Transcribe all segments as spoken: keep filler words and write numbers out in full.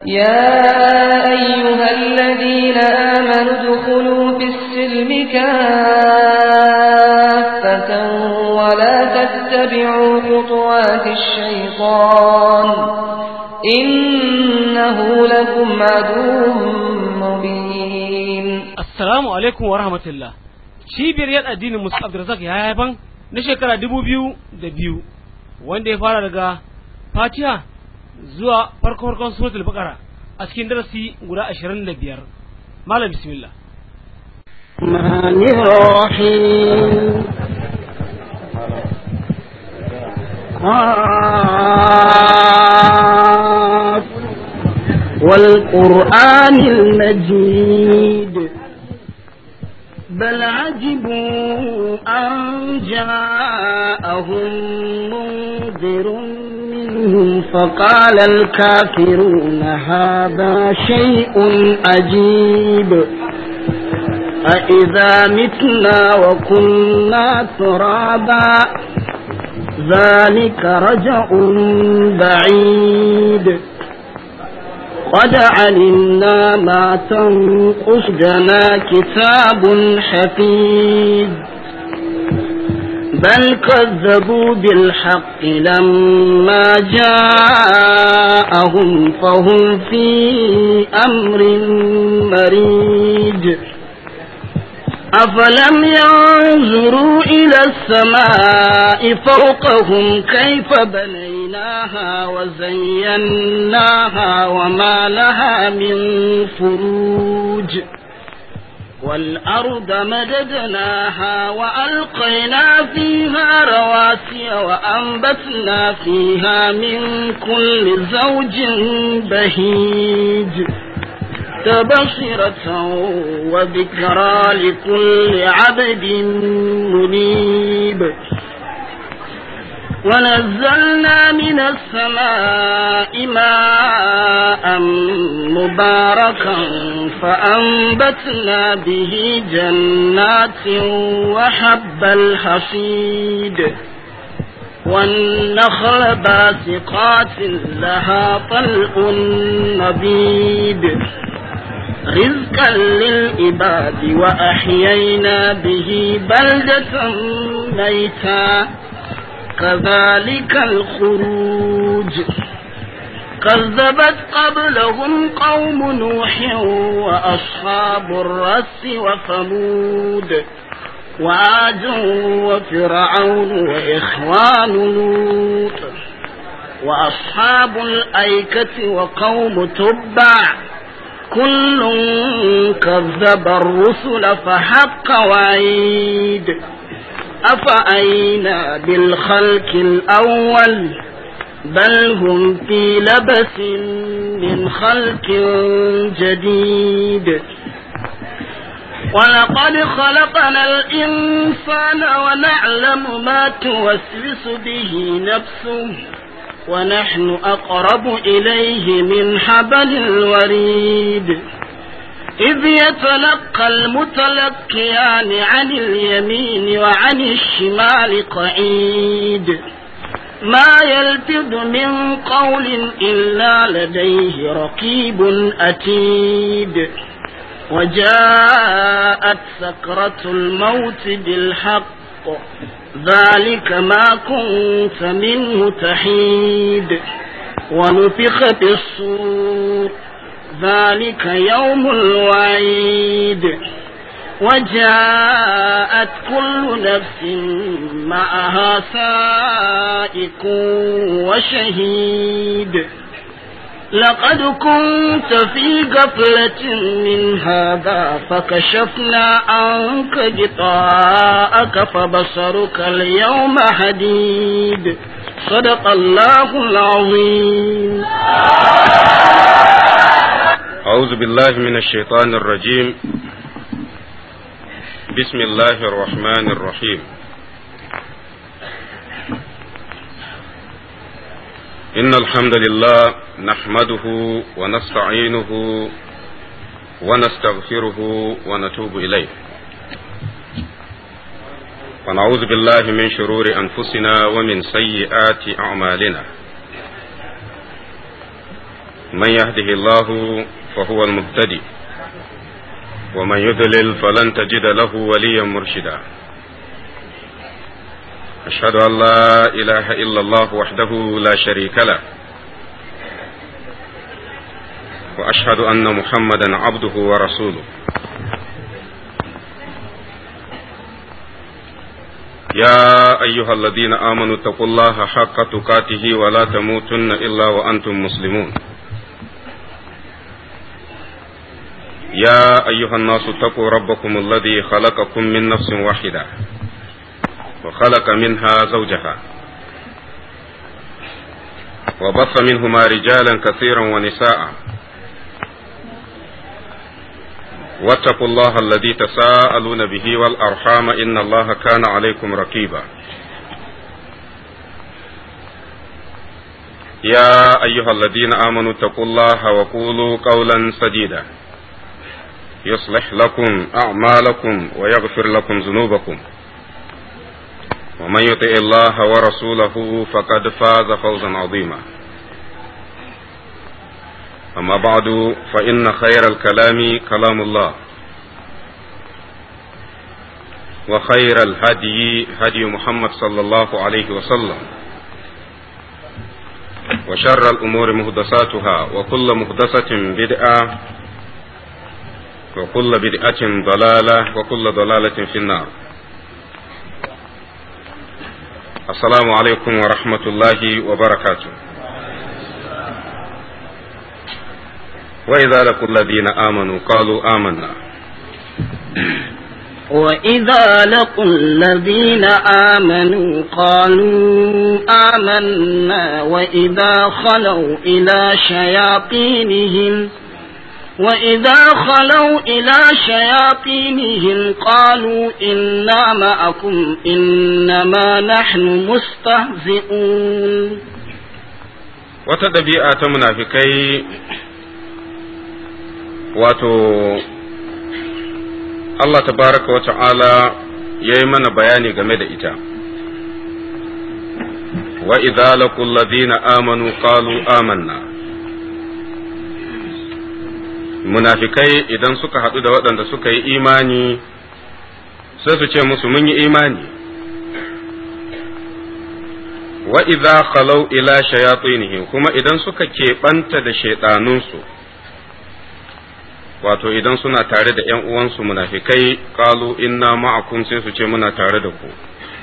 يا أيها الذين آمنوا ادخلوا في السلم كافة ولا تتبعوا خطوات الشيطان إنه لكم عدو مبين. السلام عليكم ورحمة الله. Cibiyar yada addinin Musa Abdulrazak ya haifan na shekara dubu biyu da biyu wanda ya fara daga Fatiha zuwa farko farkon suratul Baqara a cikin darasi guda ashirin da biyar. Malam bismillah. Rahmanir Rahim. Wal Qur'anil Majid. بل عجبوا أن جاءهم منذر منهم فقال الكافرون هذا شيء عجيب أإذا متنا وكنا ترابا ذلك رجع بعيد قد علمنا ما تنقص لنا كتاب حفيظ بل كذبوا بالحق لما جاءهم فهم في أمر مريج أفلم ينظروا إلى السماء فوقهم كيف بنيناها وزيناها وما لها من فروج والأرض مددناها وألقينا فيها رواسي وأنبتنا فيها من كل زوج بهيج تبصرة وذكرى لكل عبد منيب ونزلنا من السماء ماء مباركا فأنبتنا به جنات وحب الحصيد والنخل باسقات لها طلع نضيد رزقا للعباد وأحيينا به بلدة ميتا كذلك الخروج كذبت قبلهم قوم نوح وأصحاب الرس وثمود وعاد وفرعون وإخوان لوط وأصحاب الأيكة وقوم تبع كل كذب الرسل فحق وعيد أفأينا بالخلق الأول بل هم في لبس من خلق جديد ولقد خلقنا الإنسان ونعلم ما توسوس به نفسه ونحن أقرب إليه من حبل الوريد إذ يتلقى المتلقيان عن اليمين وعن الشمال قعيد ما يلفظ من قول إلا لديه رقيب أتيد وجاءت سكرة الموت بالحق ذلك ما كنت منه تحيد ونفخ في الصور ذلك يوم الوعيد وجاءت كل نفس معها سائق وشهيد لقد كنت في غفلة من هذا فكشفنا عنك غطاءك فبصرك اليوم حديد صدق الله العظيم. أعوذ بالله من الشيطان الرجيم. بسم الله الرحمن الرحيم. إن الحمد لله نحمده ونستعينه ونستغفره ونتوب إليه ونعوذ بالله من شرور أنفسنا ومن سيئات أعمالنا من يهده الله فهو المهتدي ومن يضلل فلن تجد له وليا مرشدا أشهد أن لا إله إلا الله وحده لا شريك له وأشهد أن محمدا عبده ورسوله يا أيها الذين آمنوا اتقوا الله حق تقاته ولا تموتن إلا وأنتم مسلمون يا أيها الناس اتقوا ربكم الذي خلقكم من نفس واحدة وخلق منها زوجها وبث منهما رجالا كثيرا ونساء واتقوا الله الذي تساءلون به والأرحام إن الله كان عليكم رقيبا يا أيها الذين آمنوا اتقوا الله وقولوا قولا سديدا يصلح لكم أعمالكم ويغفر لكم ذنوبكم ومن يطع الله ورسوله فقد فاز فوزا عظيما أما بعد فإن خير الكلام كلام الله وخير الهدي هدي محمد صلى الله عليه وسلم وشر الأمور محدثاتها وكل محدثة بدعة وكل بدعة ضلالة وكل ضلالة في النار السلام عليكم ورحمة الله وبركاته وإذا لقوا الذين آمنوا قالوا آمنا وإذا لقوا الذين آمنوا قالوا آمنا وإذا خلوا إلى شياطينهم وإذا خلوا إلى شياطينهم قالوا إنا معكم إنما نحن مستهزئون وتدبيئة منافقين wato Allah tabaraka wa ta'ala ya yi mana bayani game da ita wa idza laqul ladina amanu qalu amanna munafikai idan suka haɗu da waɗanda suka yi imani sai su ce musu mun yi imani wa idza khalau ila shayatinihim kuma idan suka keɓanta da shaiɗanunsu wato idan suna tare da ‘yan uwansu munafikai qalu inna ma'akum sai su ce muna tare da ku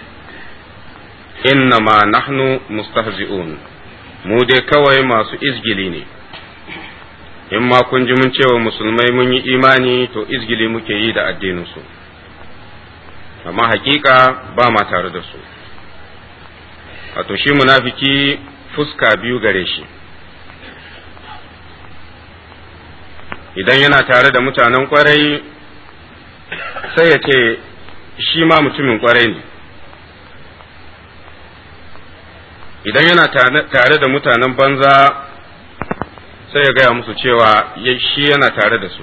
inna ma nahnu mustahzi'un mu dai kawai masu izgili ne in ma kun ji mun cewa musulmai mun yi imani to izgili muke yi da addininsu amma hakika ba ma tare da su wato shi munafiki fuska biyu gare shi idan yana tare da mutanen kwarai sai ya ce shi ma mutumin kwarai ne idan yana tare da mutanen banza sai ya gaya musu cewa shi yana tare da su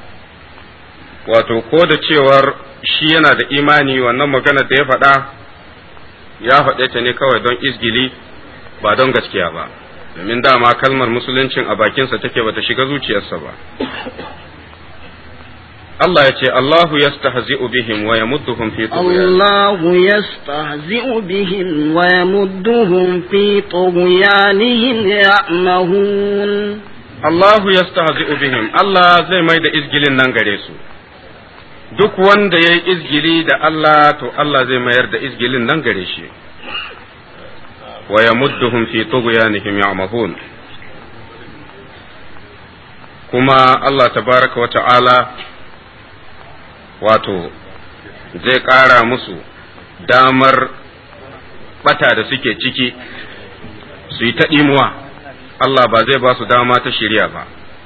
wato ko da cewar shi yana da imani wannan maganar da ya faɗa ya faɗe ta ne kawai don izgili ba don gaskiya ba domin dama kalmar musuluncin a bakinsa take bata shiga zuciyarsa ba Allah ya ce Allahu yastahzi'u bihim wa yamudduhum fi tughyan Allahu yastahzi'u bihim wa yamudduhum fi tughyanihim ya'mahun Allahu yastahzi'u bihim Allah zai mai da izgilin nan gare su duk wanda yayi izgili da Allah to Allah zai mayar da izgilin nan gare shi wa yamudduhum fi tughyanihim ya'mahun kuma Allah tabaraka wa ta'ala wato zai ƙara musu damar bata da suke ciki su yi ta ɗimuwa Allah ba zai ba su dama ta shirya ba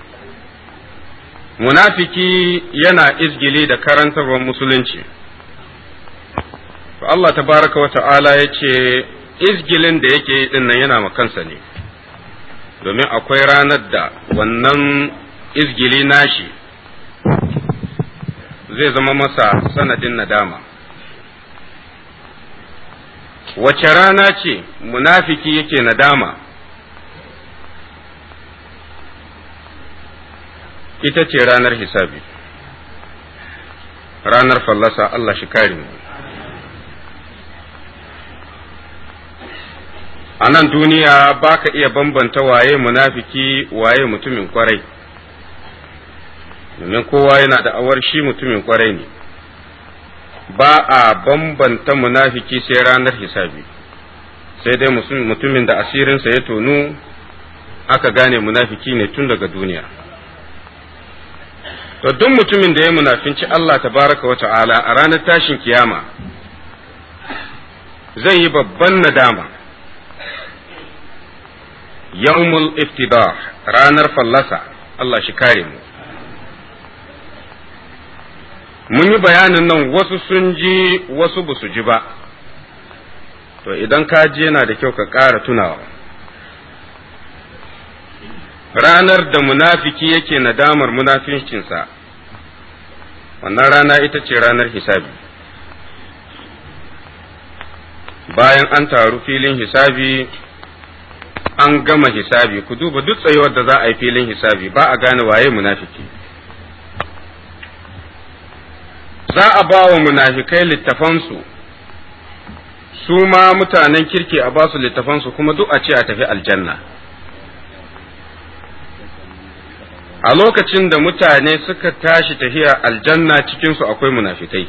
munafiki yana izgili da karantarwar musulunci Allah tabaraka wa ta'ala ya ce izgilin da yake din nan yana makansa ne domin akwai ranar da wannan izgili nashi zai zama masa sanadin nadama wace rana ce munafiki yake nadama ita ce ranar hisabi, ranar fallasa. Allah shi kare mu. A nan duniya ba ka iya bambanta waye munafiki waye mutumin kwarai, domin kowa yana da awar shi mutumin kwarai ne. Ba a bambanta munafiki sai ranar hisabi, sai dai mutumin da asirinsa ya tonu aka gane munafiki ne tun daga duniya. To duk mutumin da ya munafinci Allah tabaraka wa ta'ala a ranar tashin kiyama zai yi babban nadama. Yawmul iftida, ranar fallasa. Allah shi kare mu. Mun yi bayanin nan, wasu sun ji wasu ba su ji ba, to idan ka ji yana da kyau ka ƙara tunawa. Ranar da munafiki yake nadamar munafincinsa, wannan rana ita ce ranar hisabi. Bayan an taru filin hisabi, an gama hisabi, ku duba duk tsayuwar da za a yi filin hisabi ba a gane waye munafiki. Za a ba wa munafikai littafansu, su ma mutanen kirki a ba su littafansu, kuma duk a ce a tafi aljanna. A lokacin da mutane suka tashi tafiya aljanna, cikinsu akwai munafikai.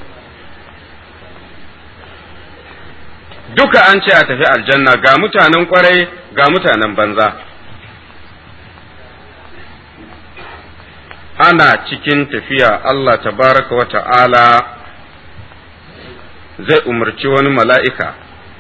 Duka an ce a tafi aljanna, ga mutanen kwarai ga mutanen banza. Ana cikin tafiya, Allah tabaraka wa ta'ala zai umarci wani mala'ika,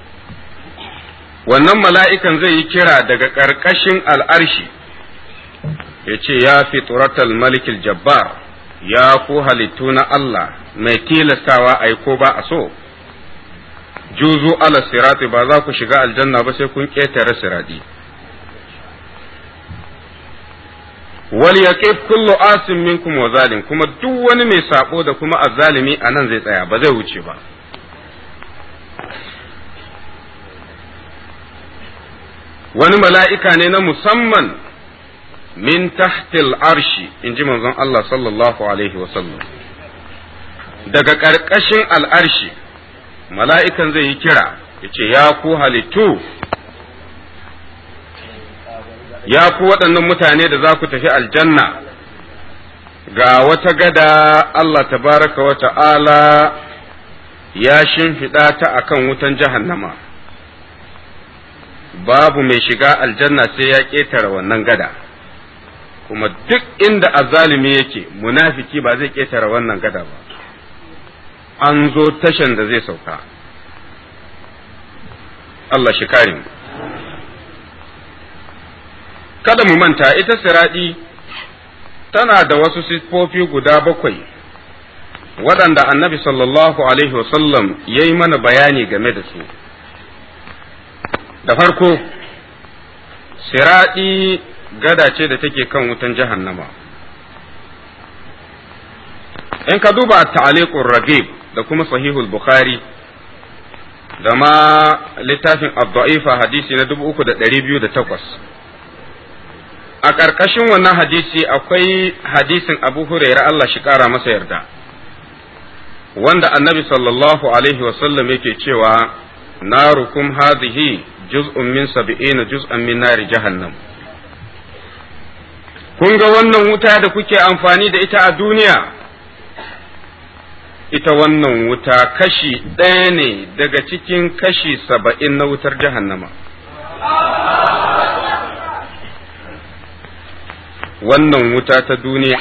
wannan mala'ikan zai yi kira daga ƙarƙashin al'arshi, ya ce, ya fituratal malikil jabbar, ya ku halittu na Allah mai tilastawa a ko ba a so, juzu ala sirati, ba za ku shiga aljanna ba sai kun ƙetare sirati. wal yaqif kullu asim minkum wa zalim, kuma duk wani mai sabo da kuma azzalimi a nan zai tsaya, ba zai wuce ba. Wani mala'ika ne na musamman min tahtil arshi, in ji manzon Allah sallallahu alaihi wasallam, daga ƙarƙashin al'arshi mala'ikan zai yi kira, ya ce, ya ku halittu, ya ku waɗannan mutane da za ku tafi aljanna, ga wata gada Allah tabaraka wa ta'ala ya shimfiɗa ta akan wutan jahannama, babu mai shiga aljanna sai ya ƙetare wannan gada, kuma duk inda azzalimi yake munafiki ba zai ƙetare wannan gada ba, an zo tashan da zai sauka. Allah shi kare mu. Kada mu manta, ita siradi tana da wasu siffofi guda bakwai waɗanda annabi sallallahu alaihi wasallam ya yi mana bayani game da su. Da farko, siradi gada ce da take kan wutan jahannama. In ka duba ta'aliqur ragib da kuma sahihul bukhari da ma littafin ad-da'ifa hadisi na dubu uku da ɗari biyu da takwas, a ƙarƙashin wannan hadisi akwai hadisin Abu Hurairah Allah shi ƙara masa yarda, wanda annabi sallallahu alaihi wasallam yake cewa, narukum hadhihi juz'un min sab'ina juz'an min nari jahannam. Kun ga wannan wuta da kuke amfani da ita a duniya, ita wannan wuta kashi ɗaya ne daga cikin kashi saba'in na wutar jahannama. Wannan wuta ta duniya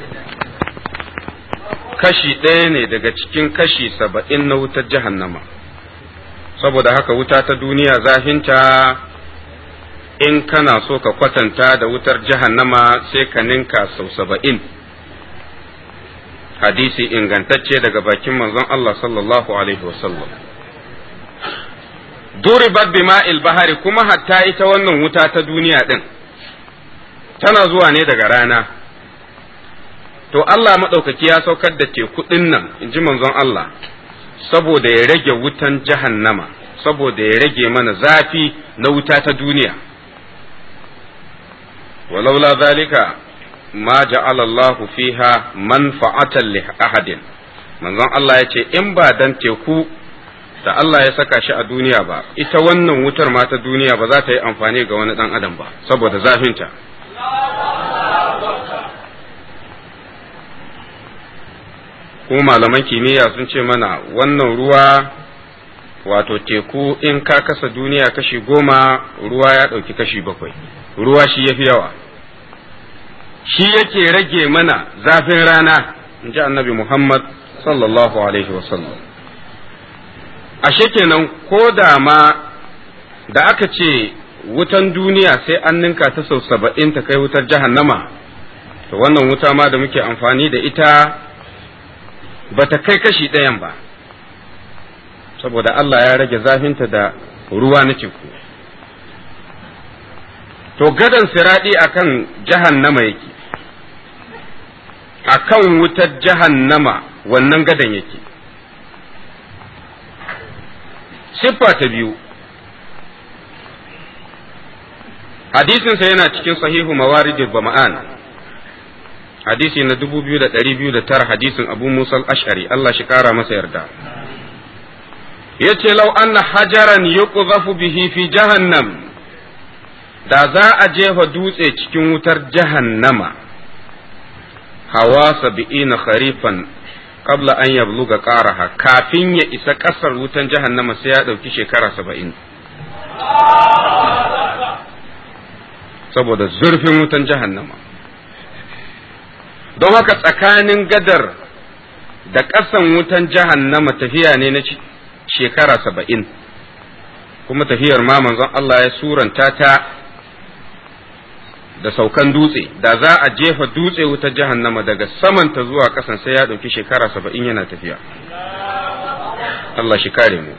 kashi ɗaya ne daga cikin kashi saba'in na wutar jahannama. Saboda haka wuta ta duniya zafinta, in kana so ka kwatanta da wutar jahannama sai ka ninka sau saba'in. Hadisi ingantacce daga bakin manzon Allah sallallahu alaihi wasallam. Duribat bima'il bahari, kuma hatta ita wannan wuta ta duniya din tana zuwa ne daga rana. To Allah maɗaukaki ya saukar da teku ɗin nan, in ji manzon Allah, saboda ya rage wutan jahannama, saboda ya rage mana zafi na wuta ta duniya. Walaula zalika ma ja'ala Allahu fiha manfa'atan li ahadin manzon Allah ya ce in ba dan teku da Allah ya saka shi a duniya ba ita wannan wutar ma ta duniya ba za ta yi amfani ga wani dan adam ba saboda zafinta ko malaman kimiyya sun ce mana wannan ruwa wato teku in ka kasa duniya kashi goma ruwa ya ɗauki kashi bakwai ruwa shi ya fi yawa shi yake rage mana zafin rana in ji annabi Muhammad sallallahu alaihi wasallam ashe kenan ko da ma da aka ce wutan duniya sai an ninka ta sau saba'in ta kai wutar jahannama to wannan wuta ma da muke amfani da ita ba ta kai kashi ɗayan ba saboda Allah ya rage zafinta da ruwa na teku to gadon siraɗi akan jahannama yake akan wutar jahannama wannan gadon yake siffa ta biyu hadisinsa yana cikin sahihu mawaridul bama'an hadisi na dubu biyu da ɗari biyu da tara hadisin abu musa al-ash'ari Allah shi kara masa yarda yace lau anna hajaran yuqzafu bihi fi jahannam da za a jefa dutse cikin wutar jahannama hawa sab'ina kharifan qabla an yabluga qaraha kafin ya isa kasar wutan jahannama sai ya dauki shekara saba'in saboda zurfin wutan jahannama don haka tsakanin gadar da ƙasan wutan jahannama tafiya ne na shekara saba'in kuma tafiyar ma manzon Allah ya suranta ta da saukan dutse da za a jefa dutse wutar jahannama daga samanta zuwa ƙasan sai ya ɗauki shekara saba'in yana tafiya Allah shi kare mu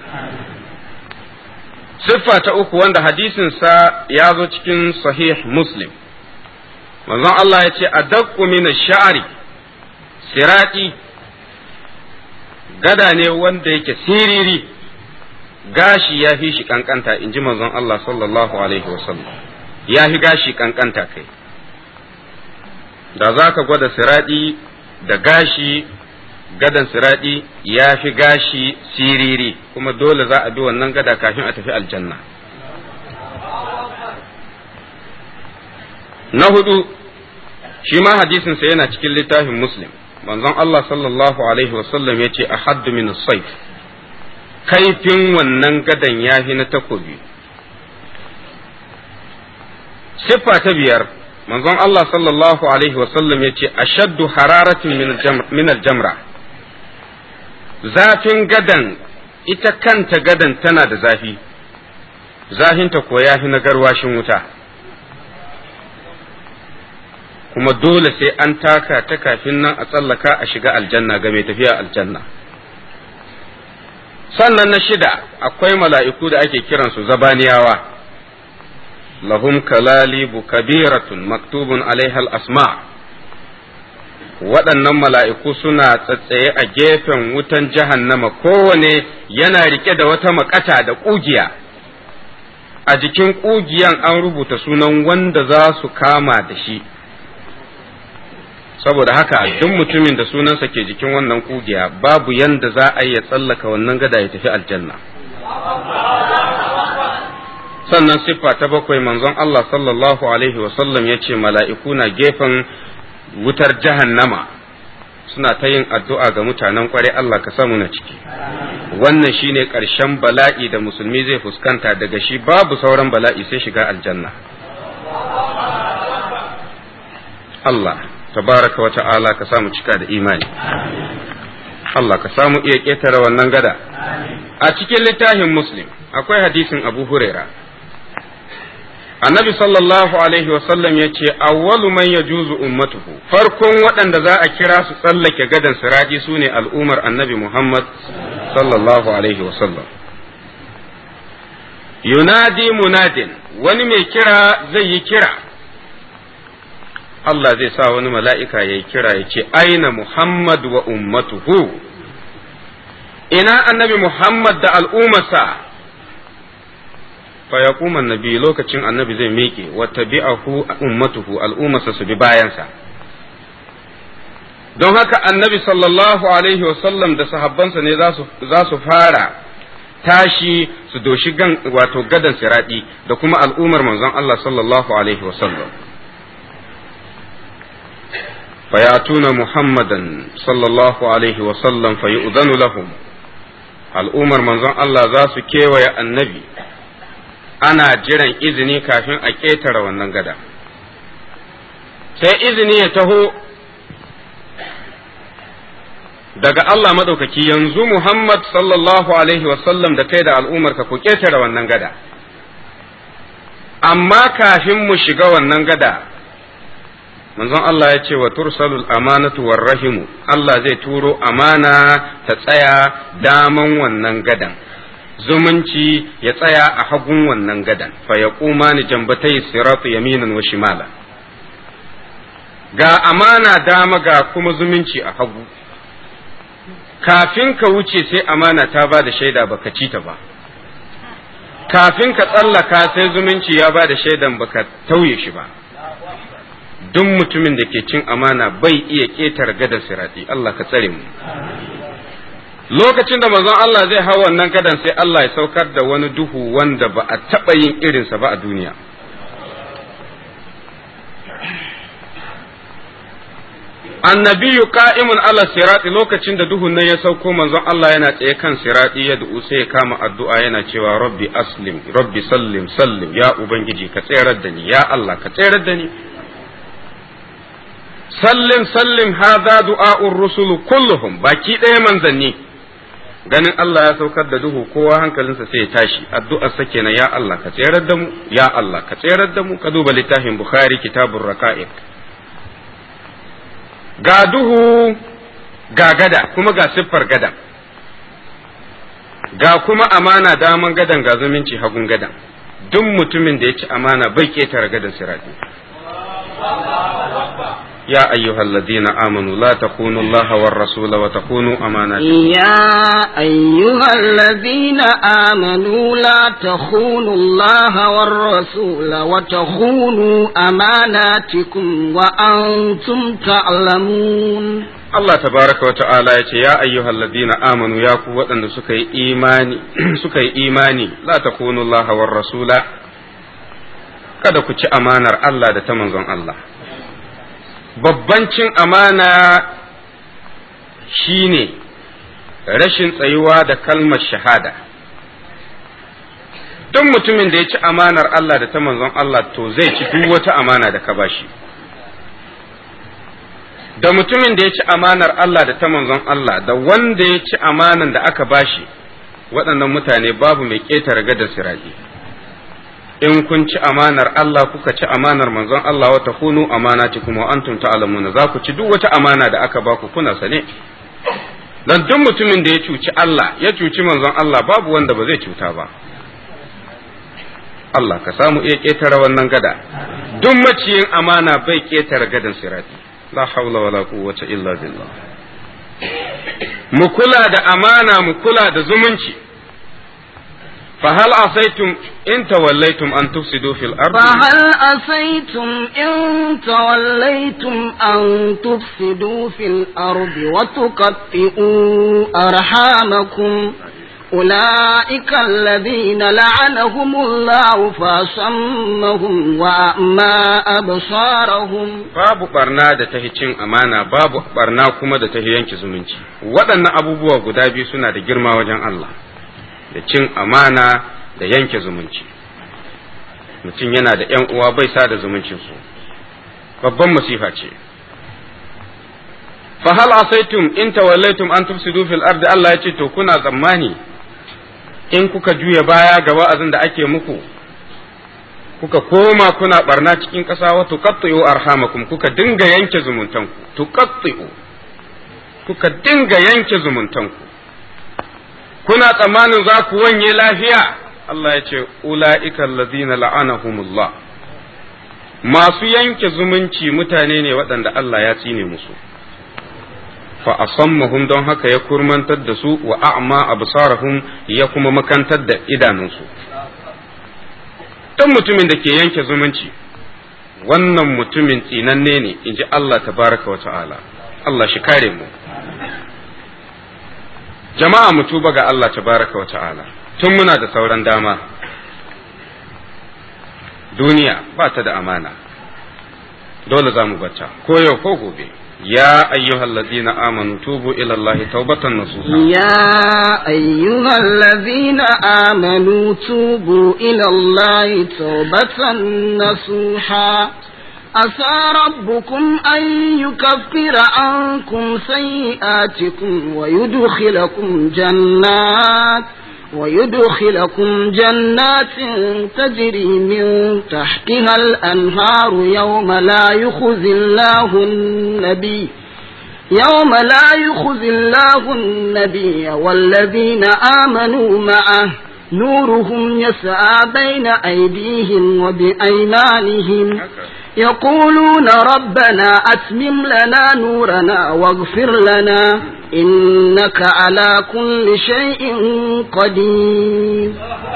siffa ta uku wanda hadisinsa ya zo cikin sahih muslim manzon Allah ya ce adaqqu min ash-sha'ri sirati gada ne wanda yake siriri gashi ya fi shi kankanta inji manzon Allah sallallahu alaihi wasallam ya fi gashi kankanta kai da za ka gwada sirati da gashi gadan sirati ya fi gashi siriri kuma dole za a bi wannan gada kafin a tafi aljanna na hudu shi ma hadisinsa yana cikin littafin muslim manzon Allah sallallahu alaihi wasallam ya ce a haddu min saif kaifin wannan gadan ya fi na takobi siffa ta biyar manzon Allah sallallahu alaihi wasallam ya ce ashaddu hararatin min aljamra zafin gadan ita kanta gadan tana da zafi zafinta ko ya fi na garwashin wuta kuma dole sai an taka ta kafin nan a tsallaka a shiga aljanna ga mai tafiya aljanna sannan na shida akwai mala'iku da ake kiransu zabaniyawa lahum kalalibu kabiratun maktubun alaihal asma waɗannan mala'iku suna tsatsaye a gefen wutan jahannama kowane yana rike da wata makata da ƙugiya a jikin ƙugiyan an rubuta sunan wanda za su kama da shi saboda haka duk mutumin da sunansa ke jikin wannan kugiya babu yanda za a iya tsallaka wannan gada ya tafi aljanna sannan siffa ta bakwai manzon Allah sallallahu alaihi wasallam ya ce mala'iku na gefen wutar jahannama suna ta yin addu'a ga mutanen kware Allah ka samu na ciki wannan shine ƙarshen bala'i da musulmi zai fuskanta daga shi babu sauran bala'i sai shiga aljanna Allah tabaraka wa ta'ala ka samu cika da imani Allah ka samu iya ƙetare wannan gada a cikin littafin muslim akwai hadisin abu huraira annabi sallallahu alaihi wasallam ya ce awwalu man yajuzu ummatuhu farkon waɗanda za a kira su tsallake gadan siraji su ne al'umar annabi muhammad sallallahu alaihi wasallam yunadi munadin wani mai kira zai yi kira Allah zai sa wani mala'ika ya yi kira ya ce, Aina Muhammad wa ummatuhu, ina annabi Muhammad da al'ummarsa, fa ya kuma nabi lokacin annabi zai miƙe, wata bi'ahu ummatuhu al'ummarsa su bi bayansa, don haka annabi sallallahu alaihi wasallam da sahabbansa ne za su fara tashi su doshi gan wato gadan siradi da kuma al'ummar manzon Allah sallallahu alaihi wasallam fayatuna muhammadan sallallahu alaihi wasallam fayu'zanu lahum al'ummar manzon Allah za su kewaye annabi ana jiran izini kafin a ƙetare wannan gada sai izini ya taho daga Allah maɗaukaki yanzu Muhammad sallallahu alaihi wasallam da kai da al'ummarka ku ƙetare wannan gada amma kafin mu shiga wannan gada manzon Allah ya ce wa tursalul amanatu war rahimu Allah zai turo amana ta tsaya daman wannan gadan zumunci ya tsaya a hagun wannan gadan fa yaquma ni jambatai siratu yaminan wa shimala ga amana dama ga kuma zumunci a hagu kafin ka wuce sai amana ta ba da shaida baka ci ta ba kafin ka tsallaka sai zumunci ya ba da shaidan baka tauye shi ba duk mutumin da ke cin amana bai iya ƙetare gadar sirati Allah ka tsare mu lokacin da manzon Allah zai hau wannan gadan sai Allah ya saukar da wani duhu wanda ba a taɓa yin irinsa ba a duniya annabiyu qa'imun ala sirati lokacin da duhun nan ya sauko manzon Allah yana tsaye kan sirati ya du'u sai ya kama addu'a yana cewa rabbi aslim rabbi sallim sallim ya ubangiji ka tserar da ni ya Allah ka tserar da ni sallim sallim hadha du'a'ur rusul kulluhum baki ɗaya manzanni ganin Allah ya saukar da duhu kowa hankalinsa sai ya tashi addu'ar sa kenan ya Allah ka tserar da mu ya Allah ka tserar da mu ka duba littafin Bukhari kitabur raqa'iq ga duhu ga gada kuma ga siffar gadan ga kuma amana daman gadan ga zumunci hagun gadan duk mutumin da ya ci amana bai ketare gadan sirati يا أيها الذين آمنوا لا تخونوا الله والرسول وتخونوا أماناتكم يا أيها الذين آمنوا لا تخونوا الله والرسول وتخونوا أماناتكم وأنتم تعلمون Allah tabaraka wa ta'ala ya ce ya ayyuhal ladina amanu ya ku waɗanda suka yi imani suka yi imani la takunu Allah war rasula kada ku ci amanar Allah da ta manzon Allah babban cin amana shine rashin tsayuwa da kalmar shahada duk mutumin da ya ci amanar Allah da ta manzon Allah to zai ci duk wata amana da ka bashi da mutumin da ya ci amanar Allah da ta manzon Allah da wanda ya ci amanan da aka bashi waɗannan mutane babu mai ƙetare gadar siraji in kun ci amanar Allah kuka ci amanar manzon Allah wa takunu amanatikum wa antum ta'lamuna za ku ci duk wata amana da aka baku kuna sane dan duk mutumin da ya cuci Allah ya cuci manzon Allah babu wanda ba zai cuta ba Allah ka samu iya ƙetare wannan gada duk maciyin amana bai ƙetare gadan sirati la haula wala quwwata illa billah mu kula da amana mu kula da zumunci فهل عصيتم إن توليتم أن تفسدوا في الأرض فهل عصيتم إن توليتم أن تفسدوا في الأرض وتقطئوا أرحامكم أولئك الذين لعنهم الله فأصمهم وأعمى أبصارهم babu barna da tahi cin amana babu barna kuma da tahi yanke zumunci waɗannan abubuwa guda biyu suna da girma wajen Allah da cin amana da yanke zumunci mutum yana da ‘yan uwa bai sa da zumuncinsu babban masifa ce fa hal asaitum in tawallaitum an tufsidu fil ardi Allah ya ce to kuna tsammani in kuka juya baya ga wa'azin da ake muku kuka koma kuna barna cikin ƙasa wa tuqatti'u arhamakum kuka dinga yanke zumuntanku tuqatti'u kuka dinga yanke zumuntanku kuna tsammanin za ku wanye lafiya Allah ya ce ula'ika allazina la'anahumullah masu yanke zumunci mutane ne waɗanda Allah ya tsine musu fa asammahum don haka ya kurmantar da su wa a'ma absarahum ya kuma makantar da idanunsu dan mutumin da ke yanke zumunci wannan mutumin tsinanne ne inji Allah tabaraka wa ta'ala Allah shi kare mu jama'a mu tuba ga Allah tabaraka wa ta'ala tun muna da sauran dama duniya ba ta da amana dole za mu bata ko yau ko gobe يا أيها الذين آمنوا توبوا إلى الله توبة نصوحا يا أيها الذين آمنوا توبوا إلى الله توبة نصوحا عسى ربكم أن يكفر عنكم سيئاتكم ويدخلكم جنات ويدخلكم جنات تجري من تحتها الأنهار يوم لا يخزي الله النبي يوم لا يخزي الله النبي والذين آمنوا معه نورهم يسعى بين أيديهم وبأيمانهم يقولون ربنا أتمم لنا نورنا واغفر لنا إنك على كل شيء قدير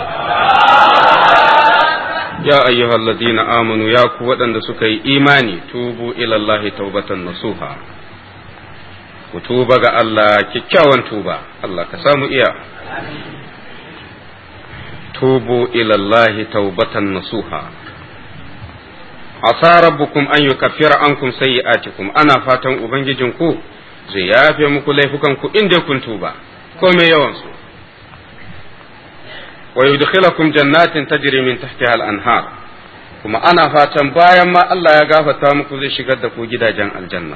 يا أيها الذين آمنوا يا قوة أن سكي إيماني توبوا إلى الله توبة نصوحا وتوبة الله كيكاوان توبة الله كسامو إياه توبوا إلى الله توبة نصوحا عسى ربكم أن يكفر عنكم سيئاتكم أنا فاتن أبنججنكو zai yafe muku laifukanku inda kun tuba komai yawansu wa yudkhilakum jannatin tajri min tahtiha al-anhar kuma ana fatan bayan ma Allah ya gafarta muku zai shigar da ku gidajen aljanna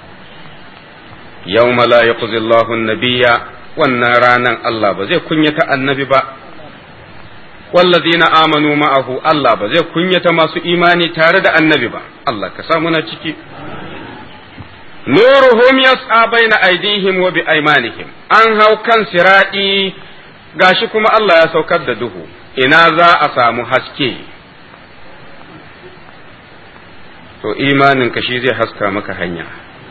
yawma la yukhzi Allahu an-nabiyya wannan ranan Allah ba zai kunyata annabi ba wallazina amanu ma'ahu Allah ba zai kunyata masu imani tare da annabi ba Allah ka sa muna ciki nuruhum yas'a baina aydihim wa bi aymanihim an hau kan siradi gashi kuma Allah ya saukar da duhu ina za a samu haske to imanin ka shi zai haska maka hanya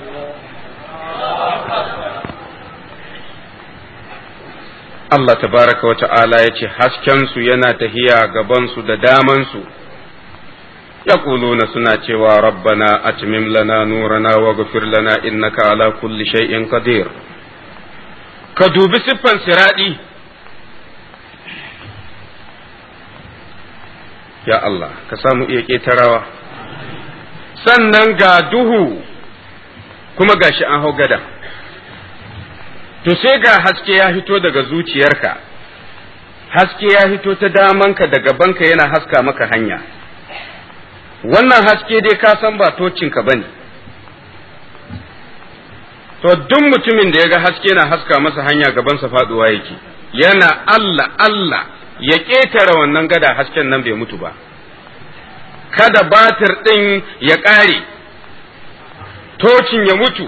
Allah tabaraka wa ta'ala ya ce hasken su yana tahiya gaban su da daman su يقولون سنة ربنا أتمم لنا نورنا واغفر لنا إنك على كل شيء قدير كدوب سفن سرادي يا الله كسامو إيكي تراوا sannan ga duhu kuma gashi an hau gada to sai ga haske ya fito daga zuciyarka haske ya fito ta damanka da gabanka yana haska maka hanya wannan haske dai ka san ba tocinka bane to duk mutumin da ya ga haske na haska masa hanya gabansa faduwa yake yana Allah Allah ya ƙetare wannan gada hasken nan bai mutu ba kada batir ɗin ya ƙare tocin ya mutu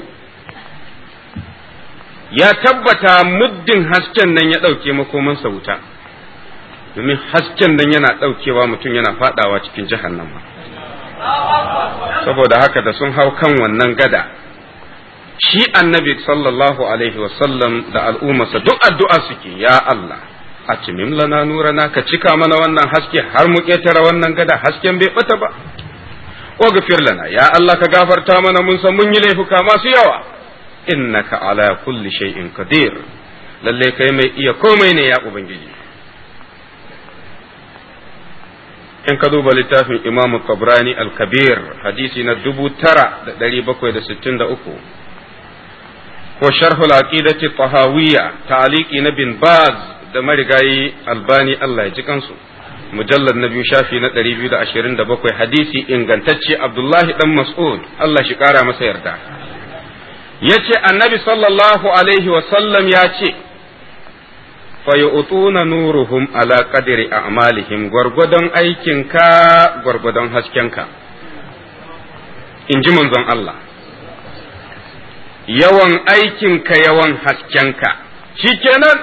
ya tabbata muddin hasken nan ya ɗauke makomansa wuta domin hasken nan yana ɗaukewa mutum yana faɗawa cikin jahannama saboda haka da sun hau kan wannan gada shi annabi sallallahu alaihi wasallam da al'ummarsa duk addu'a suke ya Allah a cimim lana nurana ka cika mana wannan haske har mu ƙetare wannan gada hasken bai bata ba waghfir lana ya Allah ka gafarta mana mun san mun yi laifuka masu yawa innaka ala kulli shay'in qadir lalle kai mai iya komai ne ya ubangiji in ka duba littafin Imam Tabrani al-Kabir hadisi na dubu tara da ɗari bakwai da sittin da uku ko sharhul aqidati tahawiyya ta'liqi na bin Baz da marigayi Albani Allah ya ji kansu mujallad na biyu shafi na ɗari biyu da ashirin da bakwai hadisi ingantacce Abdullahi dan Mas'ud Allah shi kara masa yarda yace annabi sallallahu alaihi wa sallam ya ce fayu'tuna nuruhum ala qadri a'malihim gwargwadon aikinka gwargwadon haskenka in ji manzon Allah yawan aikinka yawan haskenka shikenan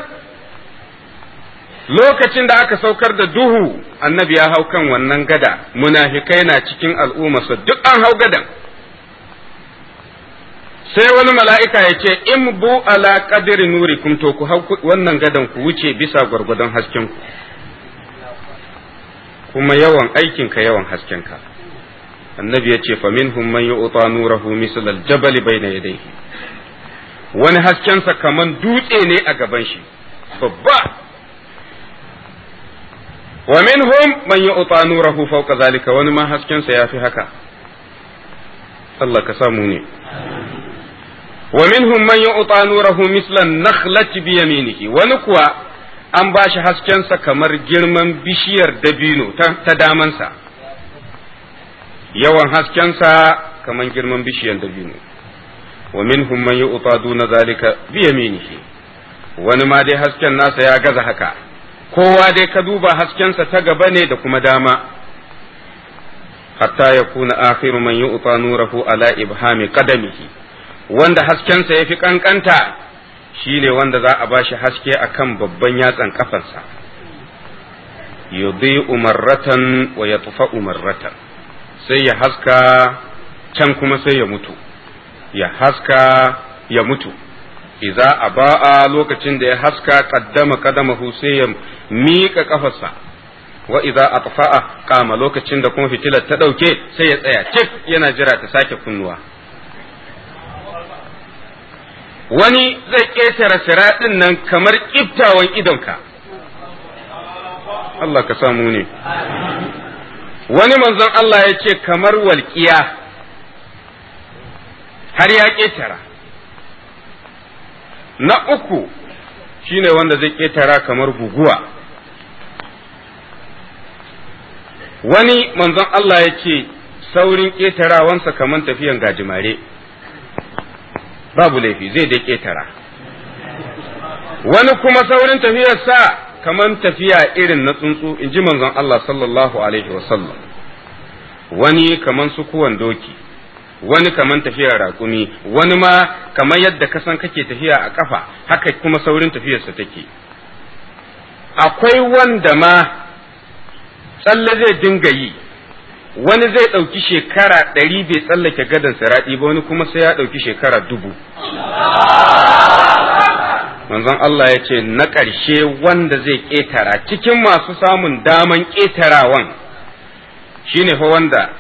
lokacin da aka saukar da duhu annabi ya hau kan wannan gada munafikai na cikin al'ummarsa duk an hau gadan sai wani mala'ika ya ce in bu ala qadri nurikum to ku hau wannan gadan ku wuce bisa gwargwadon haskenku kuma yawan aikinka yawan haskenka annabi ya ce fa minhum man yu'ta nurahu misl al-jabal bayna yadayhi wani haskensa kaman dutse ne a gaban shi babba wa minhum man yu'ta nurahu fawqa zalika, wani ma haskensa yafi haka. Allah ka samu ne. wa minhum man yu'ta nurahu misla an-nakhlati bi yaminihi, wani kuwa an bashi haskensa kamar girman bishiyar dabino ta damansa, yawan haskensa kamar girman bishiyar dabino. wa minhum man yu'ta duna zalika bi yaminihi, wani ma dai hasken nasa ya gaza haka, kowa dai ka duba haskensa ta gaba ne da kuma dama. hatta yakuna akhiru man yu'ta nurahu ala ibhami qadamihi, wanda haskensa yafi kankanta shine wanda za a bashi haske akan babban yatsan kafansa. yudhi'u marratan wa yatfa'u marratan, sai ya haska can kuma sai ya mutu, ya haska ya mutu. Iza aba'a, lokacin da ya haska qaddama qadamahu sai ya miƙa kafarsa, wa iza atfa'a qama, lokacin da kuma fitilar ta dauke sai ya tsaya cik yana jira ta sake kunnuwa. Wani zai ƙetare siraɗin nan kamar ƙiftawan idonka. Allah ka samu ne. Wani manzon Allah ya ce kamar walƙiya har ya ƙetara. Na uku shine wanda zai ƙetara kamar guguwa. Wani manzon Allah ya ce saurin ƙetarawansa kamar tafiyan gajimare, babu laifi zai dai ƙetara. Wani kuma saurin tafiyarsa kamar tafiya irin na tsuntsu, in ji manzon Allah sallallahu alaihi wasallam. Wani kamar sukuwan doki, wani kamar tafiyar raƙumi, wani ma kamar yadda ka san kake tafiya a ƙafa, haka kuma saurin tafiyarsa take. Akwai wanda ma tsalle zai dinga yi, wani zai ɗauki shekara ɗari bai tsallake gadon siraɗi ba, wani kuma sai ya ɗauki shekara dubu. Manzon Allah ya ce na ƙarshe wanda zai ƙetara cikin masu samun daman ƙetarawan shine fa wanda